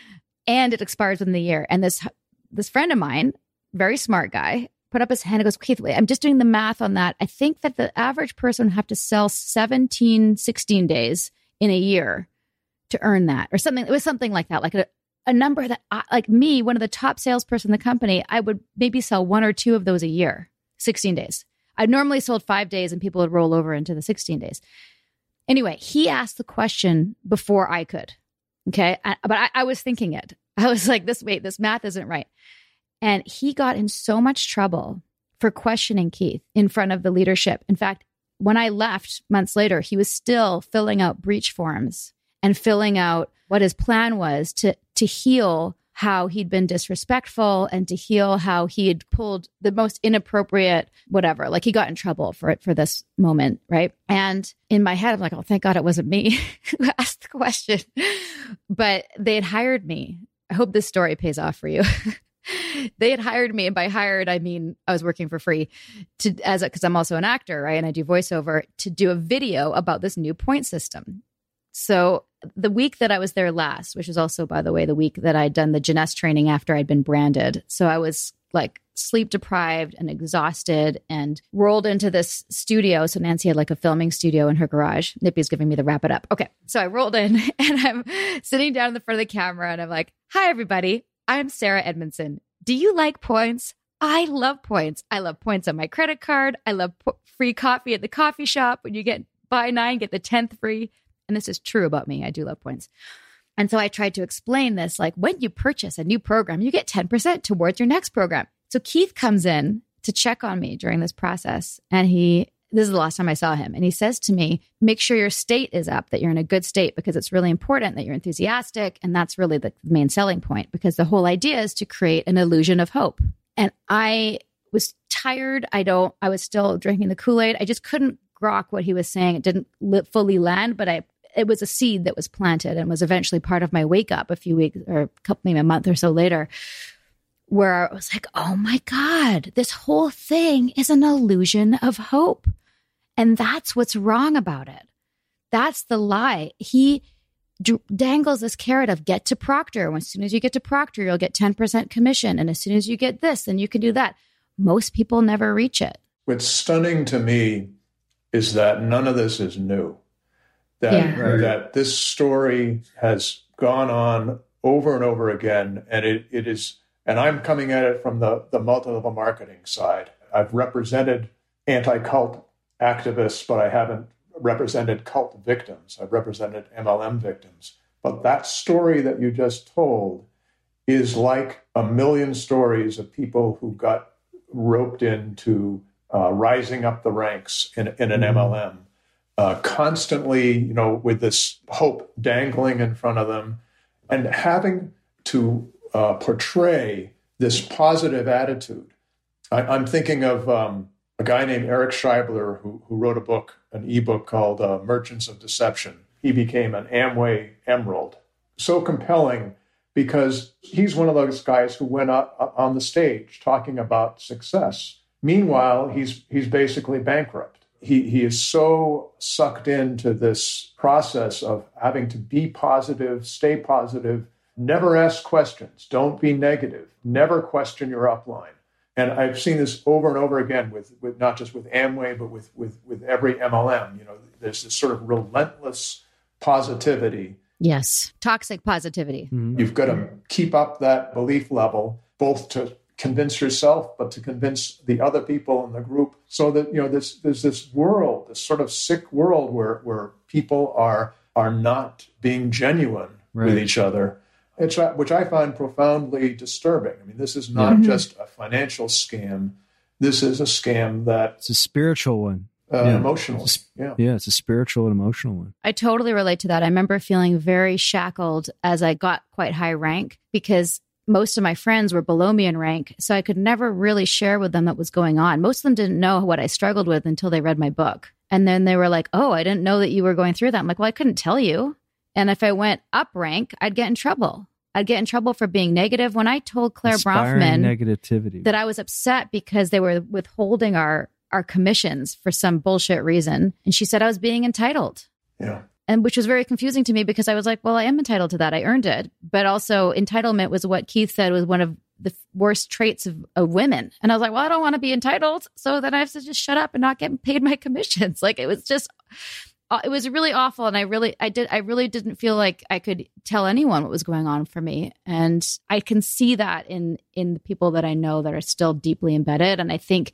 A: And it expires within the year. And this, this friend of mine, very smart guy, put up his hand and goes, Keith, I'm just doing the math on that. I think that the average person would have to sell seventeen, sixteen days in a year to earn that, or something. It was something like that, like a, a number that I, like me, one of the top salesperson in the company, I would maybe sell one or two of those a year, sixteen days. I normally sold five days and people would roll over into the sixteen days. Anyway, he asked the question before I could. Okay. I, but I, I was thinking it. I was like, this, wait, this math isn't right. And he got in so much trouble for questioning Keith in front of the leadership. In fact, when I left months later, he was still filling out breach forms and filling out what his plan was to, to heal how he'd been disrespectful and to heal how he had pulled the most inappropriate, whatever. Like he got in trouble for it, for this moment, right? And in my head, I'm like, oh, thank God it wasn't me who asked the question. But they had hired me. I hope this story pays off for you. They had hired me, and by hired, I mean I was working for free to as because I'm also an actor, right? And I do voiceover, to do a video about this new point system. So the week that I was there last, which was also, by the way, the week that I'd done the Jeunesse training after I'd been branded. So I was like sleep deprived and exhausted and rolled into this studio. So Nancy had like a filming studio in her garage. Nippy's giving me the wrap it up. Okay. So I rolled in and I'm sitting down in the front of the camera and I'm like, hi, everybody. I'm Sarah Edmondson. Do you like points? I love points. I love points on my credit card. I love po- free coffee at the coffee shop. When you get buy nine, get the tenth free. And this is true about me. I do love points. And so I tried to explain this, like when you purchase a new program, you get ten percent towards your next program. So Keith comes in to check on me during this process. And he, this is the last time I saw him. And he says to me, make sure your state is up, that you're in a good state, because it's really important that you're enthusiastic. And that's really the main selling point, because the whole idea is to create an illusion of hope. And I was tired. I don't, I was still drinking the Kool-Aid. I just couldn't grok what he was saying. It didn't li- fully land, but I, it was a seed that was planted and was eventually part of my wake up a few weeks or a couple, maybe a month or so later, where I was like, oh my God, this whole thing is an illusion of hope. And that's what's wrong about it. That's the lie. He d- dangles this carrot of get to Proctor. As soon as you get to Proctor, you'll get ten percent commission. And as soon as you get this, then you can do that. Most people never reach it.
D: What's stunning to me is that none of this is new. That,
A: Yeah.
B: Right.
D: that this story has gone on over and over again. And it, it is, and I'm coming at it from the, the multi-level marketing side. I've represented anti-cult activists, but I haven't represented cult victims. I've represented M L M victims. But that story that you just told is like a million stories of people who got roped into uh, rising up the ranks in, in an mm-hmm. M L M. Uh, constantly, you know, with this hope dangling in front of them. And having to uh, portray this positive attitude. I, I'm thinking of um, a guy named Eric Scheibler who, who wrote a book, an ebook called uh, Merchants of Deception. He became an Amway Emerald. So compelling because he's one of those guys who went up on the stage talking about success. Meanwhile, he's he's basically bankrupt. He he is so sucked into this process of having to be positive, stay positive, never ask questions, don't be negative, never question your upline. And I've seen this over and over again with, with not just with Amway, but with, with, with every M L M. You know, there's this sort of relentless positivity.
A: Yes. Toxic positivity.
B: Mm-hmm.
D: You've got to keep up that belief level, both to convince yourself, but to convince the other people in the group, so that, you know, this, there's this world, this sort of sick world where, where people are, are not being genuine
B: Right.
D: with each other. It's, which I find profoundly disturbing. I mean, this is not
A: Mhm.
D: just a financial scam. This is a scam that
B: It's a spiritual one.
D: uh,
B: Yeah.
D: emotional.
B: It's-
D: Yeah.
B: Yeah, it's a spiritual and emotional one.
A: I totally relate to that. I remember feeling very shackled as I got quite high rank because most of my friends were below me in rank. So I could never really share with them what was going on. Most of them didn't know what I struggled with until they read my book. And then they were like, oh, I didn't know that you were going through that. I'm like, well, I couldn't tell you. And if I went up rank, I'd get in trouble. I'd get in trouble for being negative. When I told Claire
B: Inspiring
A: Bronfman
B: negativity.
A: that I was upset because they were withholding our, our commissions for some bullshit reason. And she said I was being entitled.
D: Yeah.
A: And which was very confusing to me because I was like, well, I am entitled to that. I earned it. But also entitlement was what Keith said was one of the worst traits of, of women. And I was like, well, I don't want to be entitled. So then I have to just shut up and not get paid my commissions. Like it was just, uh, it was really awful. And I really, I did, I really didn't feel like I could tell anyone what was going on for me. And I can see that in, in the people that I know that are still deeply embedded. And I think,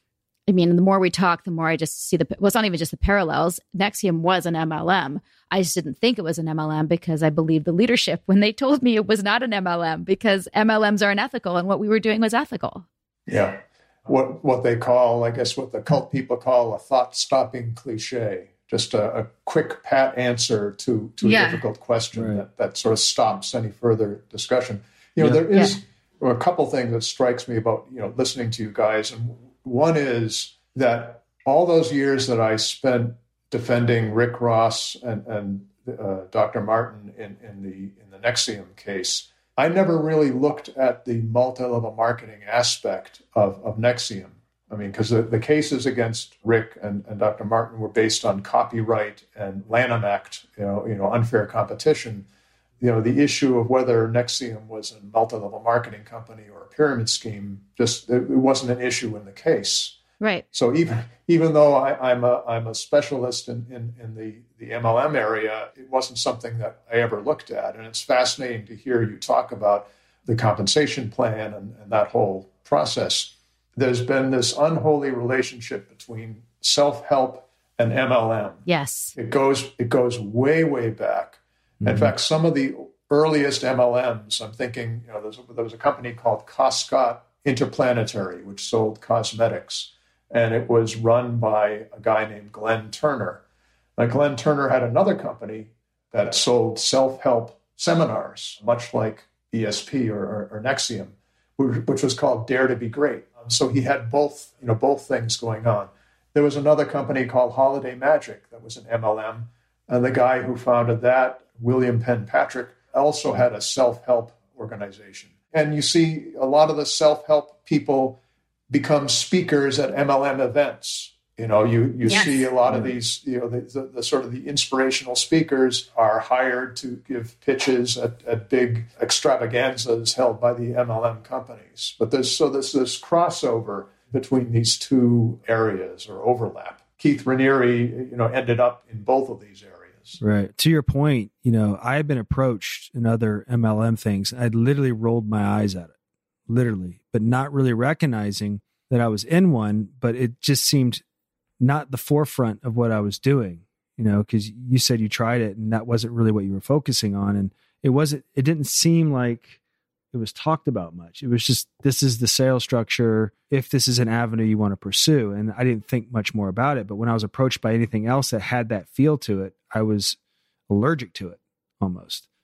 A: I mean, the more we talk, the more I just see the, well, it's not even just the parallels. Nexium was an M L M. I just didn't think it was an M L M because I believed the leadership when they told me it was not an M L M because M L Ms are unethical and what we were doing was ethical.
D: Yeah. What what they call, I guess, what the cult people call a thought-stopping cliche. Just a, a quick, pat answer to, to a
A: Yeah.
D: difficult question
B: Right.
D: that, that sort of stops any further discussion. You know,
B: Yeah.
D: there is a couple things that strikes me about, you know, listening to you guys. And one is that all those years that I spent defending Rick Ross and, and uh, Doctor Martin in, in the in the Nexium case, I never really looked at the multi-level marketing aspect of, of Nexium. I mean, because the, the cases against Rick and, and Doctor Martin were based on copyright and Lanham Act, you know, you know, unfair competition. You know, the issue of whether Nexium was a multi-level marketing company or a pyramid scheme, just it wasn't an issue in the case.
A: Right.
D: So even even though I, I'm a I'm a specialist in, in, in the, the M L M area, it wasn't something that I ever looked at. And it's fascinating to hear you talk about the compensation plan and, and that whole process. There's been this unholy relationship between self-help and M L M.
A: Yes.
D: It goes it goes way, way back.
B: Mm-hmm.
D: In fact, some of the earliest M L Ms, I'm thinking, you know, there's, there was a company called Coscott Interplanetary, which sold cosmetics, and it was run by a guy named Glenn Turner. Now, Glenn Turner had another company that sold self-help seminars, much like E S P or, or, or Nexium, which, which was called Dare to Be Great. Um, so he had both, you know, both things going on. There was another company called Holiday Magic that was an M L M, and the guy who founded that, William Penn Patrick, also had a self-help organization. And you see a lot of the self-help people become speakers at M L M events. You know, you, you
A: Yes.
D: see a lot of these, you know, the, the, the sort of the inspirational speakers are hired to give pitches at, at big extravaganzas held by the M L M companies. But there's so there's this crossover between these two areas or overlap. Keith Raniere, you know, ended up in both of these areas.
B: Right. To your point, you know, I had been approached in other M L M things. I'd literally rolled my eyes at it, literally, but not really recognizing that I was in one, but it just seemed not the forefront of what I was doing, you know, because you said you tried it and that wasn't really what you were focusing on. And it wasn't, it didn't seem like it was talked about much. It was just, this is the sales structure, if this is an avenue you want to pursue. And I didn't think much more about it. But when I was approached by anything else that had that feel to it, I was allergic to it almost.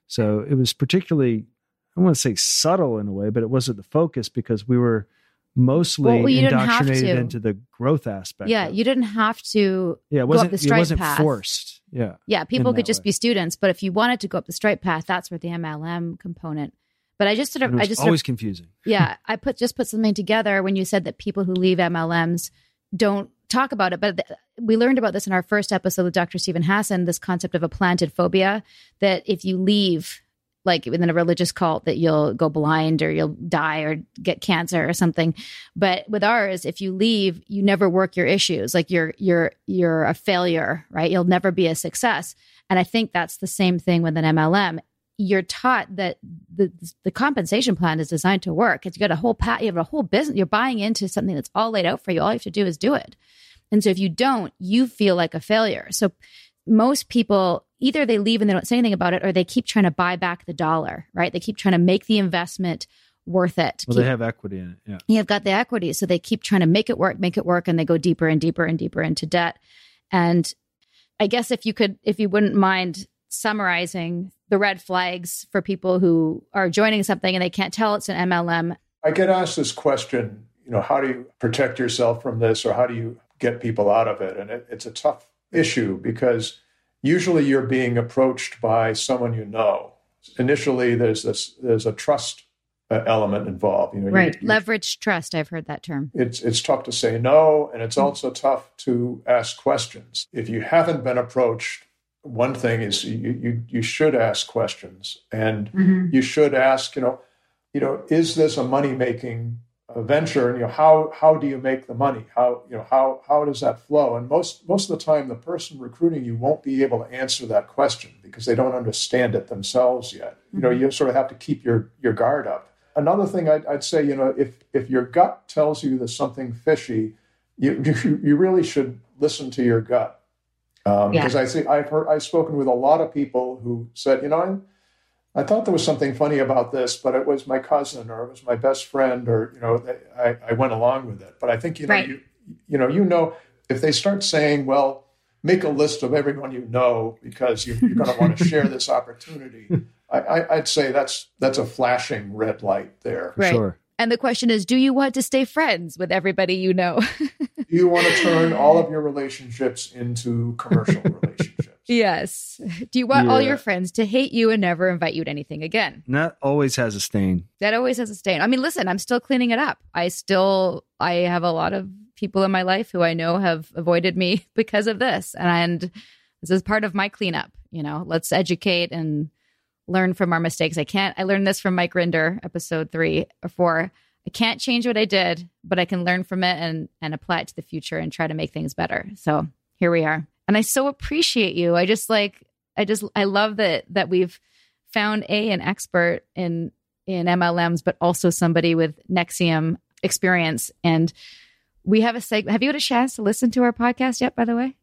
B: So it was particularly, I want to say subtle in a way, but it wasn't the focus because we were mostly
A: Well, you didn't have
B: indoctrinated
A: to.
B: into the growth aspect.
A: Yeah,
B: of it.
A: you didn't have to
B: yeah, it
A: go up
B: wasn't,
A: the
B: it
A: straight
B: wasn't
A: path.
B: forced. Yeah.
A: Yeah, people
B: in
A: could
B: that
A: just
B: way.
A: be students, but if you wanted to go up the straight path, that's where the M L M component. But I just sort
B: And
A: of,
B: it
A: I
B: was
A: just sort
B: always
A: of,
B: confusing.
A: yeah, I put just put something together when you said that people who leave M L Ms don't talk about it. But th- we learned about this in our first episode with Doctor Stephen Hassan, this concept of a planted phobia, that if you leave, like within a religious cult, that you'll go blind or you'll die or get cancer or something. But with ours, if you leave, you never work your issues. Like you're you're you're a failure, right? You'll never be a success. And I think that's the same thing with an M L M. You're taught that the the compensation plan is designed to work. It's you got a whole pat, you have a whole business. You're buying into something that's all laid out for you. All you have to do is do it. And so if you don't, you feel like a failure. So most people, either they leave and they don't say anything about it, or they keep trying to buy back the dollar, right? They keep trying to make the investment worth it.
B: Well,
A: Keep-
B: they have equity in it. Yeah.
A: You've got the equity. So they keep trying to make it work, make it work, and they go deeper and deeper and deeper into debt. And I guess if you could, if you wouldn't mind summarizing the red flags for people who are joining something and they can't tell it's an M L M.
D: I get asked this question, you know, how do you protect yourself from this, or how do you get people out of it? And it, it's a tough issue because usually you're being approached by someone you know. Initially, there's this there's a trust uh, element involved. You know,
A: Right.
D: you- you-
A: Leverage trust. I've heard that term.
D: it's it's tough to say no, and it's also tough to ask questions. If you haven't been approached, one thing is you you, you should ask questions, and you should ask, you know, you know, is this a money making venture? And you know, how how do you make the money? How you know how how does that flow? And most most of the time, the person recruiting you won't be able to answer that question because they don't understand it themselves yet. You know, you sort of have to keep your your guard up. Another thing I'd, I'd say, you know, if if your gut tells you there's something fishy, you you, you really should listen to your gut. Um,
A: Yeah.
D: Because I see I've heard I've spoken with a lot of people who said, you know, I, I thought there was something funny about this, but it was my cousin or it was my best friend, or you know, they, I, I went along with it. But I think you know,
A: Right.
D: you, you know, you know, if they start saying, well, make a list of everyone you know because you, you're going to want to share this opportunity. I, I, I'd say that's that's a flashing red light there.
A: Right.
B: Sure.
A: And the question is, do you want to stay friends with everybody you know?
D: Do you want to turn all of your relationships into commercial relationships?
A: Yes. Do you want all
B: Yeah.
A: your friends to hate you and never invite you to anything again?
B: And that always has a stain.
A: That always has a stain. I mean, listen, I'm still cleaning it up. I still, I have a lot of people in my life who I know have avoided me because of this. And this is part of my cleanup. You know, let's educate and learn from our mistakes. I can't, I learned this from Mike Rinder, episode three or four. I can't change what I did, but I can learn from it and, and apply it to the future and try to make things better. So here we are. And I so appreciate you. I just like, I just, I love that, that we've found a, an expert in, in M L Ms, but also somebody with Nexium experience. And we have a segment. Have you had a chance to listen to our podcast yet, by the way?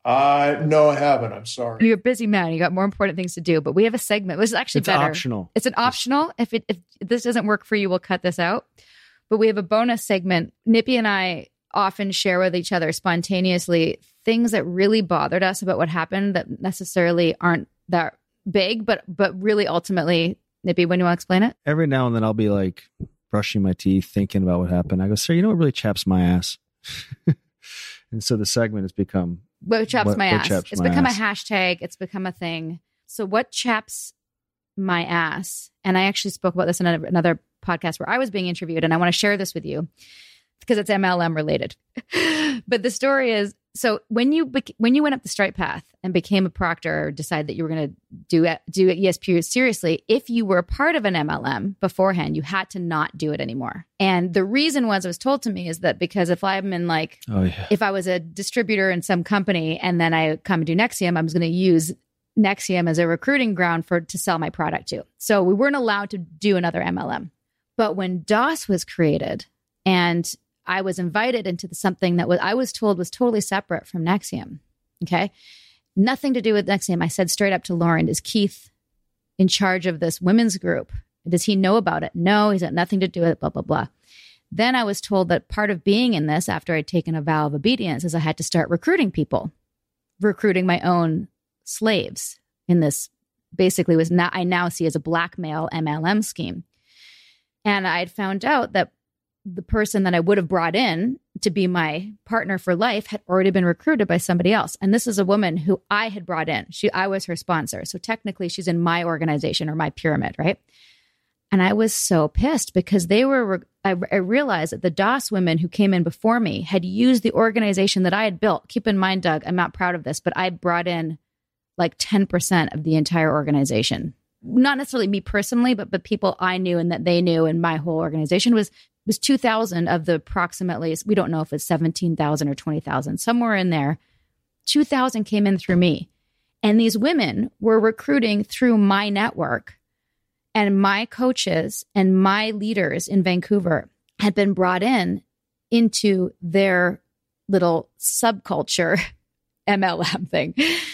D: Uh, no, I haven't. I'm sorry.
A: You're a busy man. You got more important things to do, but we have a segment. This is actually
B: It's
A: better.
B: optional.
A: It's an optional. If it if this doesn't work for you, we'll cut this out. But we have a bonus segment. Nippy and I often share with each other spontaneously things that really bothered us about what happened that necessarily aren't that big, but but really ultimately, Nippy, when you want to explain it?
B: Every now and then I'll be like brushing my teeth, thinking about what happened. I go, sir, you know what really chaps my ass? And so the segment has become
A: What chaps
B: What-
A: my
B: what
A: ass?
B: chaps
A: It's
B: my
A: become
B: ass?
A: a hashtag. It's become a thing. So what chaps my ass? And I actually spoke about this in another, another podcast where I was being interviewed, and I want to share this with you because it's M L M related. But the story is, so when you bec- when you went up the straight path and became a proctor, or decided that you were going to do it, do it E S P seriously, if you were a part of an M L M beforehand, you had to not do it anymore. And the reason was, it was told to me, is that because if I'm in like,
B: oh yeah.
A: if I was a distributor in some company and then I come and do Nexium, I was going to use Nexium as a recruiting ground for to sell my product to. So we weren't allowed to do another M L M. But when DOS was created and I was invited into the, something that was I was told was totally separate from Nexium, okay, nothing to do with Nexium. I said straight up to Lauren, is Keith in charge of this women's group? Does he know about it? No, he's got nothing to do with it, blah, blah, blah. Then I was told that part of being in this, after I'd taken a vow of obedience, is I had to start recruiting people, recruiting my own slaves in this basically was now, I now see as a blackmail M L M scheme. And I had found out that the person that I would have brought in to be my partner for life had already been recruited by somebody else. And this is a woman who I had brought in. She, I was her sponsor. So technically she's in my organization or my pyramid, right? And I was so pissed because they were, I, I realized that the DOS women who came in before me had used the organization that I had built. Keep in mind, Doug, I'm not proud of this, but I brought in like ten percent of the entire organization. Not necessarily me personally, but but people I knew and that they knew, and my whole organization was was two thousand of the approximately, we don't know if it's seventeen thousand or twenty thousand, somewhere in there. two thousand came in through me. And these women were recruiting through my network. And my coaches and my leaders in Vancouver had been brought in into their little subculture M L M thing.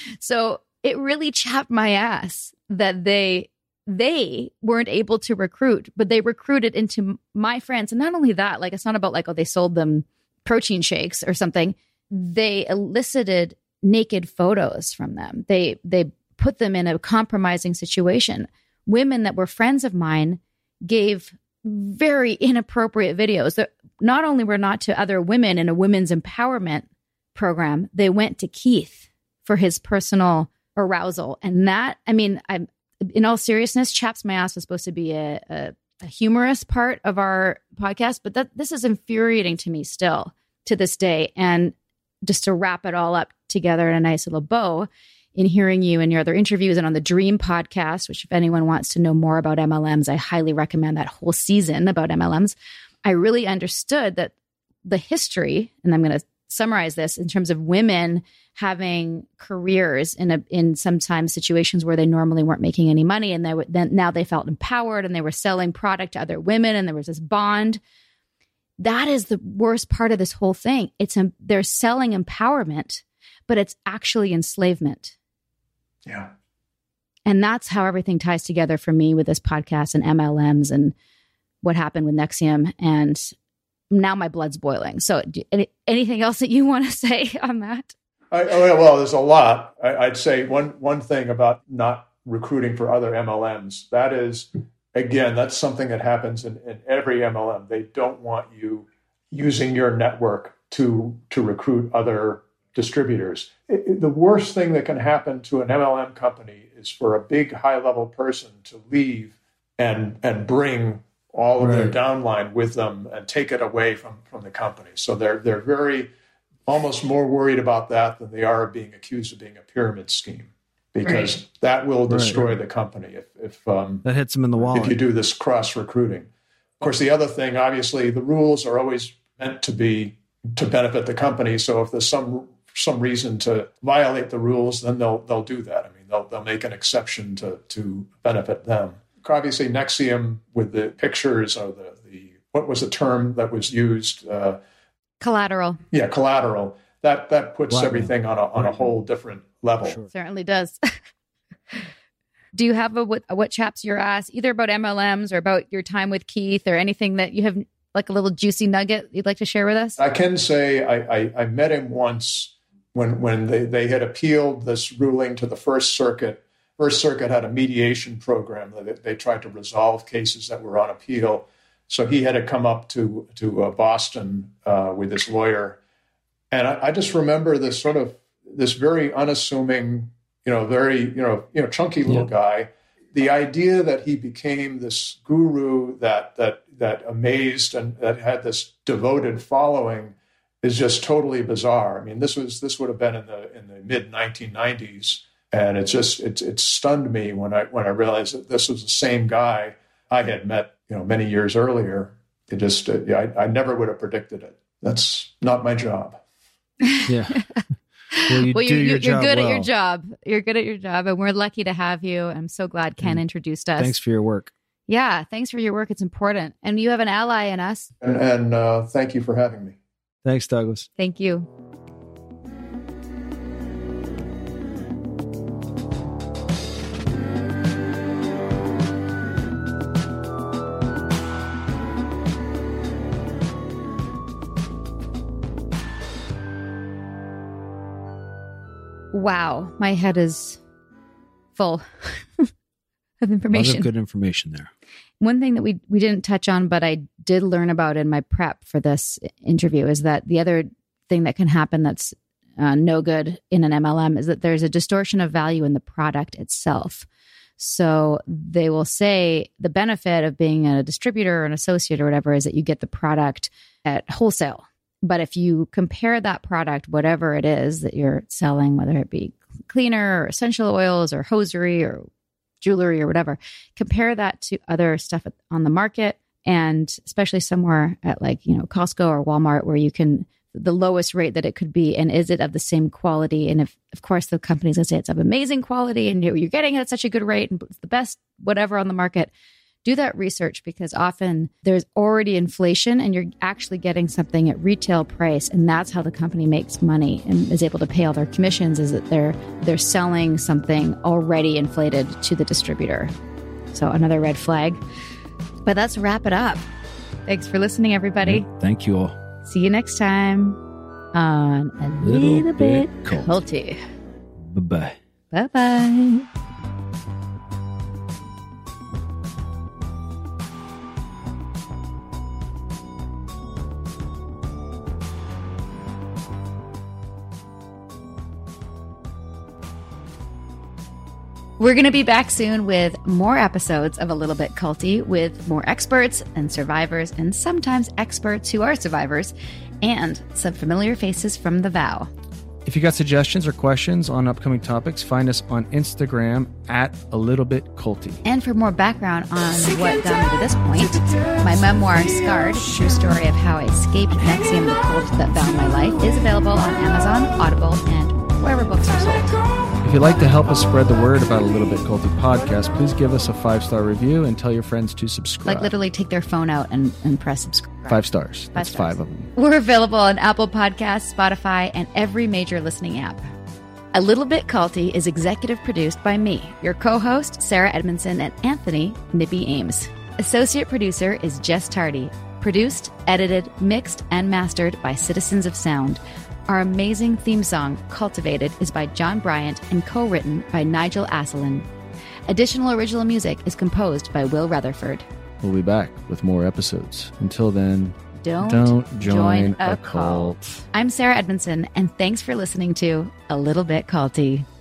A: So it really chapped my ass that they they weren't able to recruit, but they recruited into my friends. And not only that, like, it's not about like, oh, they sold them protein shakes or something. They elicited naked photos from them. They they put them in a compromising situation. Women that were friends of mine gave very inappropriate videos that not only were not to other women in a women's empowerment program, they went to Keith for his personal arousal. And that, I mean, I'm in all seriousness, Chaps My Ass was supposed to be a, a, a humorous part of our podcast, but that this is infuriating to me still to this day. And just to wrap it all up together in a nice little bow, in hearing you in your other interviews and on the Dream podcast, which if anyone wants to know more about M L Ms, I highly recommend that whole season about M L Ms. I really understood that the history, and I'm going to summarize this in terms of women having careers in a, in sometimes situations where they normally weren't making any money, and they were, then now they felt empowered and they were selling product to other women, and there was this bond. That is the worst part of this whole thing. It's um, they're selling empowerment, but it's actually enslavement.
D: Yeah.
A: And that's how everything ties together for me with this podcast and M L Ms and what happened with Nexium. And now my blood's boiling. So do, any, anything else that you want to say on that?
D: I, oh, well, there's a lot. I, I'd say one one thing about not recruiting for other M L Ms. That is, again, that's something that happens in, in every M L M. They don't want you using your network to to recruit other distributors. It, it, the worst thing that can happen to an M L M company is for a big high-level person to leave and and bring all of
B: Right.
D: their downline with them and take it away from, from the company. So they're they're very almost more worried about that than they are being accused of being a pyramid scheme, because
A: Right.
D: that will destroy
B: Right.
D: the company if if um,
B: That hits them in the
D: if you
B: wallet.
D: do this cross recruiting. Of course, the other thing, obviously, the rules are always meant to be to benefit the company. So if there's some some reason to violate the rules, then they'll they'll do that. I mean, they'll they'll make an exception to to benefit them. Obviously, Nexium with the pictures or the the what was the term that was used? Uh,
A: Collateral.
D: yeah, collateral. That that puts
B: Blackmail.
D: everything on a on a whole different level.
B: Sure.
A: Certainly does. Do you have a what, what chaps your ass, either about M L Ms or about your time with Keith, or anything that you have, like a little juicy nugget you'd like to share with us?
D: I can say I, I, I met him once when when they, they had appealed this ruling to the First Circuit. First Circuit had a mediation program that they tried to resolve cases that were on appeal. So he had to come up to to uh, Boston uh, with his lawyer, and I, I just remember this sort of this very unassuming, you know, very you know you know chunky little
B: Yeah.
D: guy. The idea that he became this guru that that that amazed and that had this devoted following is just totally bizarre. I mean, this was this would have been in the in the mid nineteen nineties, and it just it it stunned me when I when I realized that this was the same guy I had met, you know, many years earlier. It just uh, yeah, I, I never would have predicted it. That's not my job.
B: Yeah. Well, you
A: Well,
B: do
A: you're,
B: your
A: you're, you're
B: job
A: good at your
B: well.
A: job. You're good at your job, and we're lucky to have you. I'm so glad Ken
B: Mm.
A: introduced us.
B: Thanks for your work.
A: Yeah, thanks for your work. It's important. And you have an ally in us.
D: And, and uh, thank you for having me.
B: Thanks, Douglas.
A: Thank you. Wow, my head is full of
B: A lot
A: information.
B: of good information there.
A: One thing that we we didn't touch on, but I did learn about in my prep for this interview, is that the other thing that can happen that's uh, no good in an M L M is that there's a distortion of value in the product itself. So they will say the benefit of being a distributor or an associate or whatever is that you get the product at wholesale. But if you compare that product, whatever it is that you're selling, whether it be cleaner or essential oils or hosiery or jewelry or whatever, compare that to other stuff on the market, and especially somewhere at like, you know, Costco or Walmart, where you can, the lowest rate that it could be, and is it of the same quality? And if, of course, the company's gonna say it's of amazing quality and you're getting it at such a good rate and it's the best whatever on the market, do that research, because often there's already inflation and you're actually getting something at retail price, and that's how the company makes money and is able to pay all their commissions, is that they're they're selling something already inflated to the distributor. So another red flag. But let's wrap it up. Thanks for listening, everybody.
B: Thank you all.
A: See you next time on A
B: Little
A: Little, Bit
B: Bit
A: Culty.
B: Bye-bye.
A: Bye-bye. We're going to be back soon with more episodes of A Little Bit Culty, with more experts and survivors, and sometimes experts who are survivors, and some familiar faces from The Vow.
F: If you got suggestions or questions on upcoming topics, find us on Instagram at A Little Bit Culty.
A: And for more background on what got me to this point, my memoir, Scarred, True Story of How I Escaped Nexium, the cult that bound my life, is available on Amazon, Audible, and wherever books are sold.
F: If you'd like to help us spread the word about A Little Bit Culty podcast, please give us a five-star review and tell your friends to subscribe.
A: Like literally take their phone out and, and press subscribe.
F: Five stars.
A: Five
F: That's
A: stars.
F: five of them.
A: We're available on Apple Podcasts, Spotify, and every major listening app. A Little Bit Culty is executive produced by me, your co-host, Sarah Edmondson, and Anthony Nippy Ames. Associate producer is Jess Tardy. Produced, edited, mixed, and mastered by Citizens of Sound. Our amazing theme song, Cultivated, is by John Bryant and co-written by Nigel Asselin. Additional original music is composed by Will Rutherford.
F: We'll be back with more episodes. Until then,
A: Don't,
F: don't join,
A: join a
F: a cult.
A: I'm Sarah Edmondson, and thanks for listening to A Little Bit Culty.